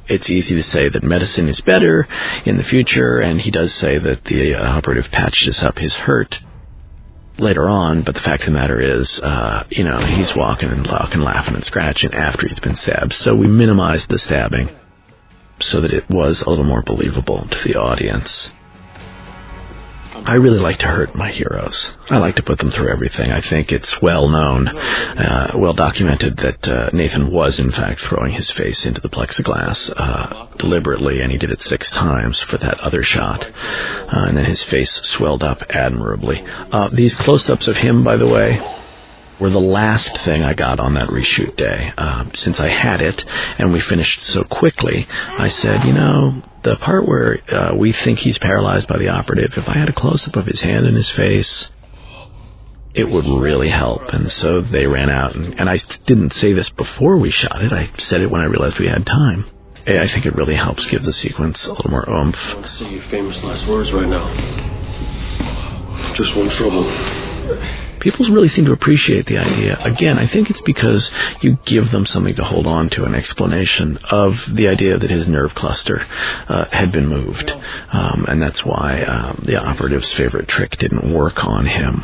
it's easy to say that medicine is better in the future, and he does say that the uh, operative patched us up his hurt later on, but the fact of the matter is, uh, you know, he's walking and walking, laughing and scratching after he's been stabbed. So we minimized the stabbing so that it was a little more believable to the audience. I really like to hurt my heroes. I like to put them through everything. I think it's well known, uh, well documented that uh, Nathan was in fact throwing his face into the plexiglass uh, deliberately, and he did it six times for that other shot. Uh, and then his face swelled up admirably. Uh, these close-ups of him, by the way, were the last thing I got on that reshoot day. Uh, since I had it and we finished so quickly, I said, you know, the part where uh, we think he's paralyzed by the operative, if I had a close-up of his hand and his face, it would really help. And so they ran out. And, and I didn't say this before we shot it. I said it when I realized we had time. I think it really helps give the sequence a little more oomph. I want to say your famous last words right now. Just one trouble. People really seem to appreciate the idea. Again, I think it's because you give them something to hold on to, an explanation of the idea that his nerve cluster uh, had been moved. Um, and that's why um, the operative's favorite trick didn't work on him.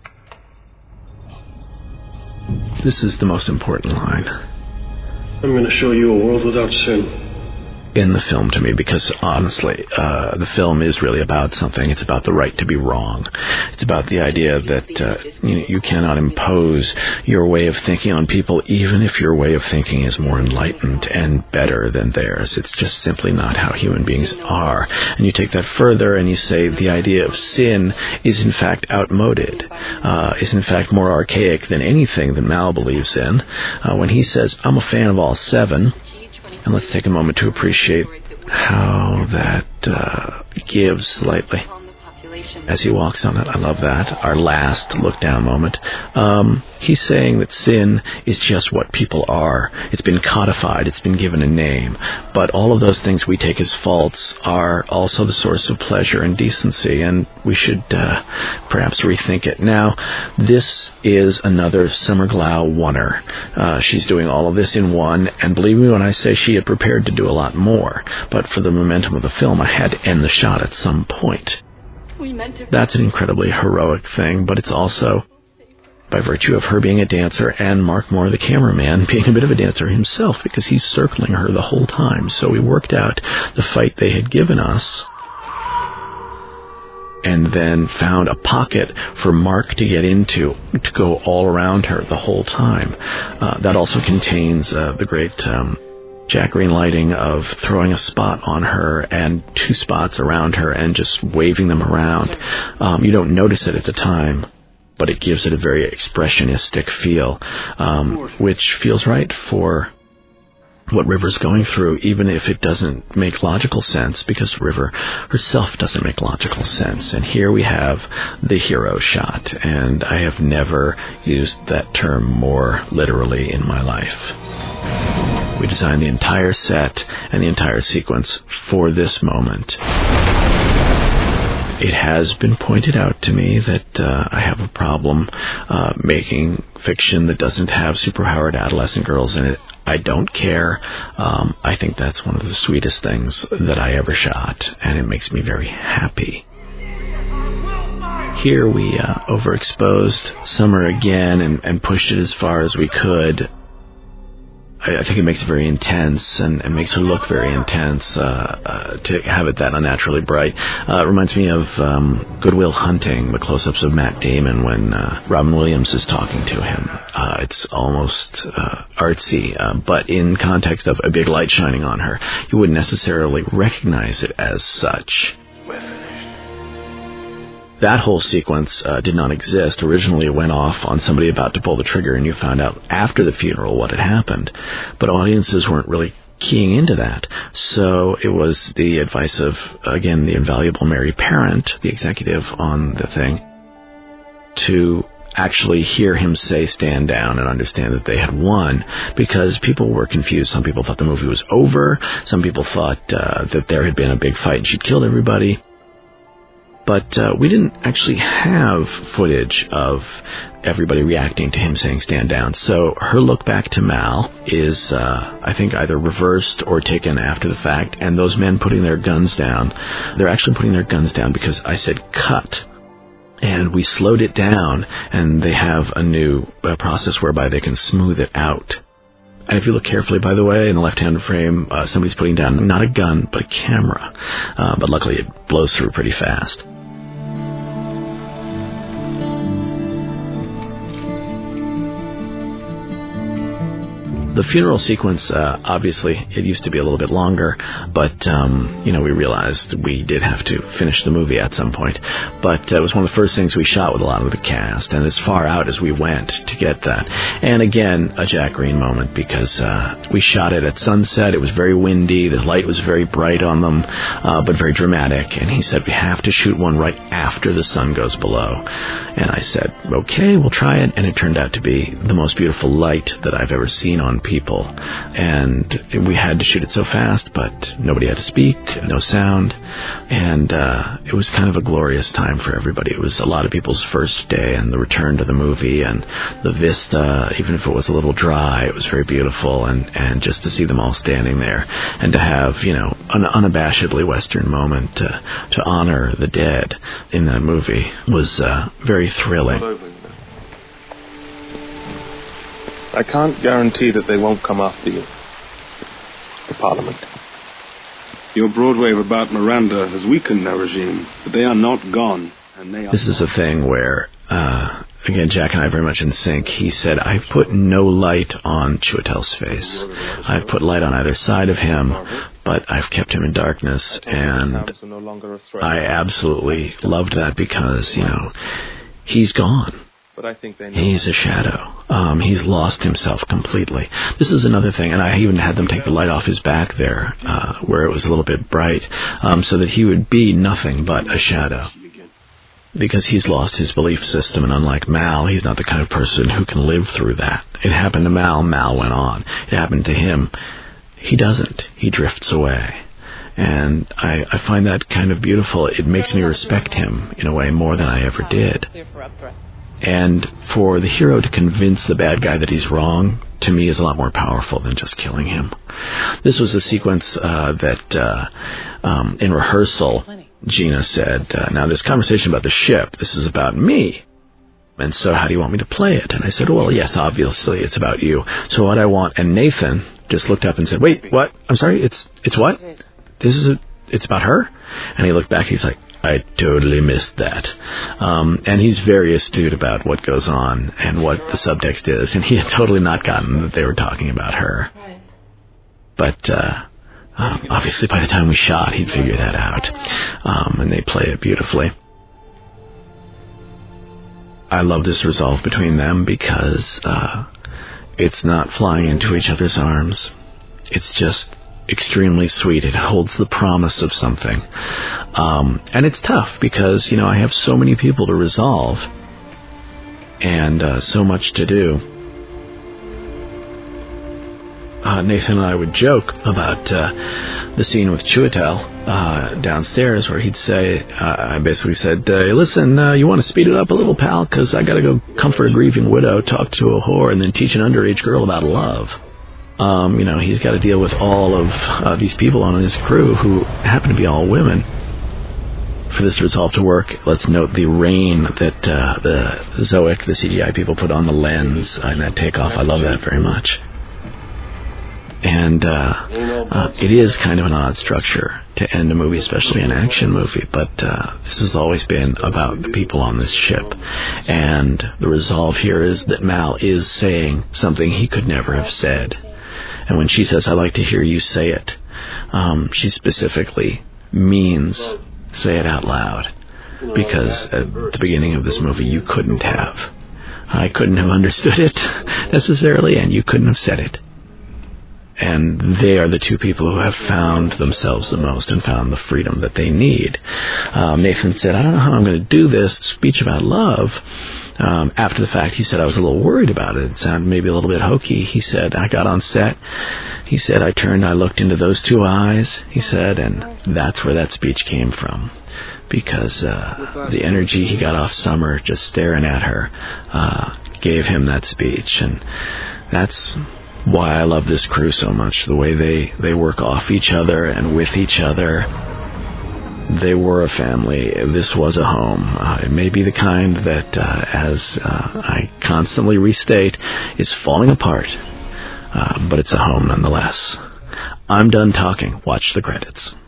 This is the most important line. I'm going to show you a world without sin. In the film to me, because honestly, uh, the film is really about something. It's about the right to be wrong. It's about the idea that uh, you know, you cannot impose your way of thinking on people, even if your way of thinking is more enlightened and better than theirs. It's just simply not how human beings are. And you take that further and you say the idea of sin is in fact outmoded, uh, is in fact more archaic than anything that Mal believes in. Uh, when he says, I'm a fan of all seven, and let's take a moment to appreciate how that uh, gives slightly as he walks on it. I love that. Our last look-down moment. Um, he's saying that sin is just what people are. It's been codified. It's been given a name. But all of those things we take as faults are also the source of pleasure and decency, and we should uh, perhaps rethink it. Now, this is another Summer Glau oneer. Uh, she's doing all of this in one, and believe me when I say she had prepared to do a lot more. But for the momentum of the film, I had to end the shot at some point. That's an incredibly heroic thing, but it's also by virtue of her being a dancer and Mark Moore, the cameraman, being a bit of a dancer himself, because he's circling her the whole time. So we worked out the fight they had given us and then found a pocket for Mark to get into, to go all around her the whole time. Uh, that also contains uh, the great Um, Jack Green lighting of throwing a spot on her and two spots around her and just waving them around. Um, you don't notice it at the time, but it gives it a very expressionistic feel, um, which feels right for what River's going through, even if it doesn't make logical sense, because River herself doesn't make logical sense. And here we have the hero shot, and I have never used that term more literally in my life. We designed the entire set and the entire sequence for this moment. It has been pointed out to me that uh, I have a problem uh, making fiction that doesn't have superpowered adolescent girls in it. I don't care. Um, I think that's one of the sweetest things that I ever shot, and it makes me very happy. Here we uh, overexposed Summer again and, and pushed it as far as we could. I think it makes it very intense and, and makes her look very intense uh, uh, to have it that unnaturally bright. Uh, it reminds me of um, Good Will Hunting, the close-ups of Matt Damon when uh, Robin Williams is talking to him. Uh, it's almost uh, artsy, uh, but in context of a big light shining on her, you wouldn't necessarily recognize it as such. That whole sequence uh, did not exist. Originally, it went off on somebody about to pull the trigger, and you found out after the funeral what had happened. But audiences weren't really keying into that. So it was the advice of, again, the invaluable Mary Parent, the executive on the thing, to actually hear him say stand down and understand that they had won, because people were confused. Some people thought the movie was over. Some people thought uh, that there had been a big fight and she'd killed everybody. But uh, we didn't actually have footage of everybody reacting to him saying stand down. So her look back to Mal is, uh, I think, either reversed or taken after the fact. And those men putting their guns down, they're actually putting their guns down because I said cut. And we slowed it down, and they have a new uh, process whereby they can smooth it out. And if you look carefully, by the way, in the left-hand frame, uh, somebody's putting down not a gun, but a camera. Uh, but luckily it blows through pretty fast. The funeral sequence, uh, obviously, it used to be a little bit longer, but, um, you know, we realized we did have to finish the movie at some point. But uh, it was one of the first things we shot with a lot of the cast, and as far out as we went to get that. And again, a Jack Green moment, because uh, we shot it at sunset. It was very windy. The light was very bright on them, uh, but very dramatic. And he said, we have to shoot one right after the sun goes below. And I said, okay, we'll try it. And it turned out to be the most beautiful light that I've ever seen on people, and we had to shoot it so fast, but nobody had to speak, no sound, and uh, it was kind of a glorious time for everybody. It was a lot of people's first day and the return to the movie, and the vista, even if it was a little dry, it was very beautiful, and, and just to see them all standing there, and to have, you know, an unabashedly Western moment to, to honor the dead in that movie was uh, very thrilling. I can't guarantee that they won't come after you. The Parliament. Your broad wave about Miranda has weakened their regime, but they are not gone. And they are this is a thing where, uh, again, Jack and I are very much in sync. He said, I've put no light on Chiwetel's face. I've put light on either side of him, but I've kept him in darkness, and I absolutely loved that because, you know, he's gone. But I think they know. He's a shadow. Um, he's lost himself completely. This is another thing, and I even had them take the light off his back there, uh, where it was a little bit bright, um, so that he would be nothing but a shadow. Because he's lost his belief system, and unlike Mal, he's not the kind of person who can live through that. It happened to Mal, Mal went on. It happened to him. He doesn't. He drifts away. And I, I find that kind of beautiful. It makes me respect him in a way more than I ever did. And for the hero to convince the bad guy that he's wrong, to me, is a lot more powerful than just killing him. This was a sequence uh, that, uh, um, in rehearsal, Gina said, uh, now this conversation about the ship, this is about me. And so how do you want me to play it? And I said, well, yes, obviously, it's about you. So what I want, and Nathan just looked up and said, wait, what? I'm sorry, it's it's what? This is, a, it's about her? And he looked back, he's like, I totally missed that. Um, and he's very astute about what goes on and what the subtext is. And he had totally not gotten that they were talking about her. But uh, um, obviously by the time we shot, he'd figured that out. Um, and they played it beautifully. I love this resolve between them because uh, it's not flying into each other's arms. It's just extremely sweet. It holds the promise of something. Um, and it's tough because, you know, I have so many people to resolve and uh, so much to do. Uh, Nathan and I would joke about uh, the scene with Chiwetel uh, downstairs where he'd say, uh, I basically said, uh, listen, uh, you want to speed it up a little, pal? Because I got to go comfort a grieving widow, talk to a whore, and then teach an underage girl about love. Um, you know, he's got to deal with all of uh, these people on his crew who happen to be all women. For this resolve to work, let's note the rain that uh, the Zoic, the C G I people, put on the lens in that takeoff. I love that very much. And uh, uh, it is kind of an odd structure to end a movie, especially an action movie, but uh, this has always been about the people on this ship. And the resolve here is that Mal is saying something he could never have said. And when she says, I'd like to hear you say it, um, she specifically means say it out loud. Because at the beginning of this movie, you couldn't have. I couldn't have understood it necessarily, and you couldn't have said it. And they are the two people who have found themselves the most and found the freedom that they need. Um, Nathan said, I don't know how I'm going to do this speech about love. Um, after the fact, he said, I was a little worried about it. It sounded maybe a little bit hokey. He said, I got on set. He said, I turned, I looked into those two eyes, he said, and that's where that speech came from. Because uh, the energy he got off Summer just staring at her uh, gave him that speech. And that's why I love this crew so much, the way they, they work off each other and with each other. They were a family. This was a home. Uh, it may be the kind that, uh, as uh, I constantly restate, is falling apart, uh, but it's a home nonetheless. I'm done talking. Watch the credits.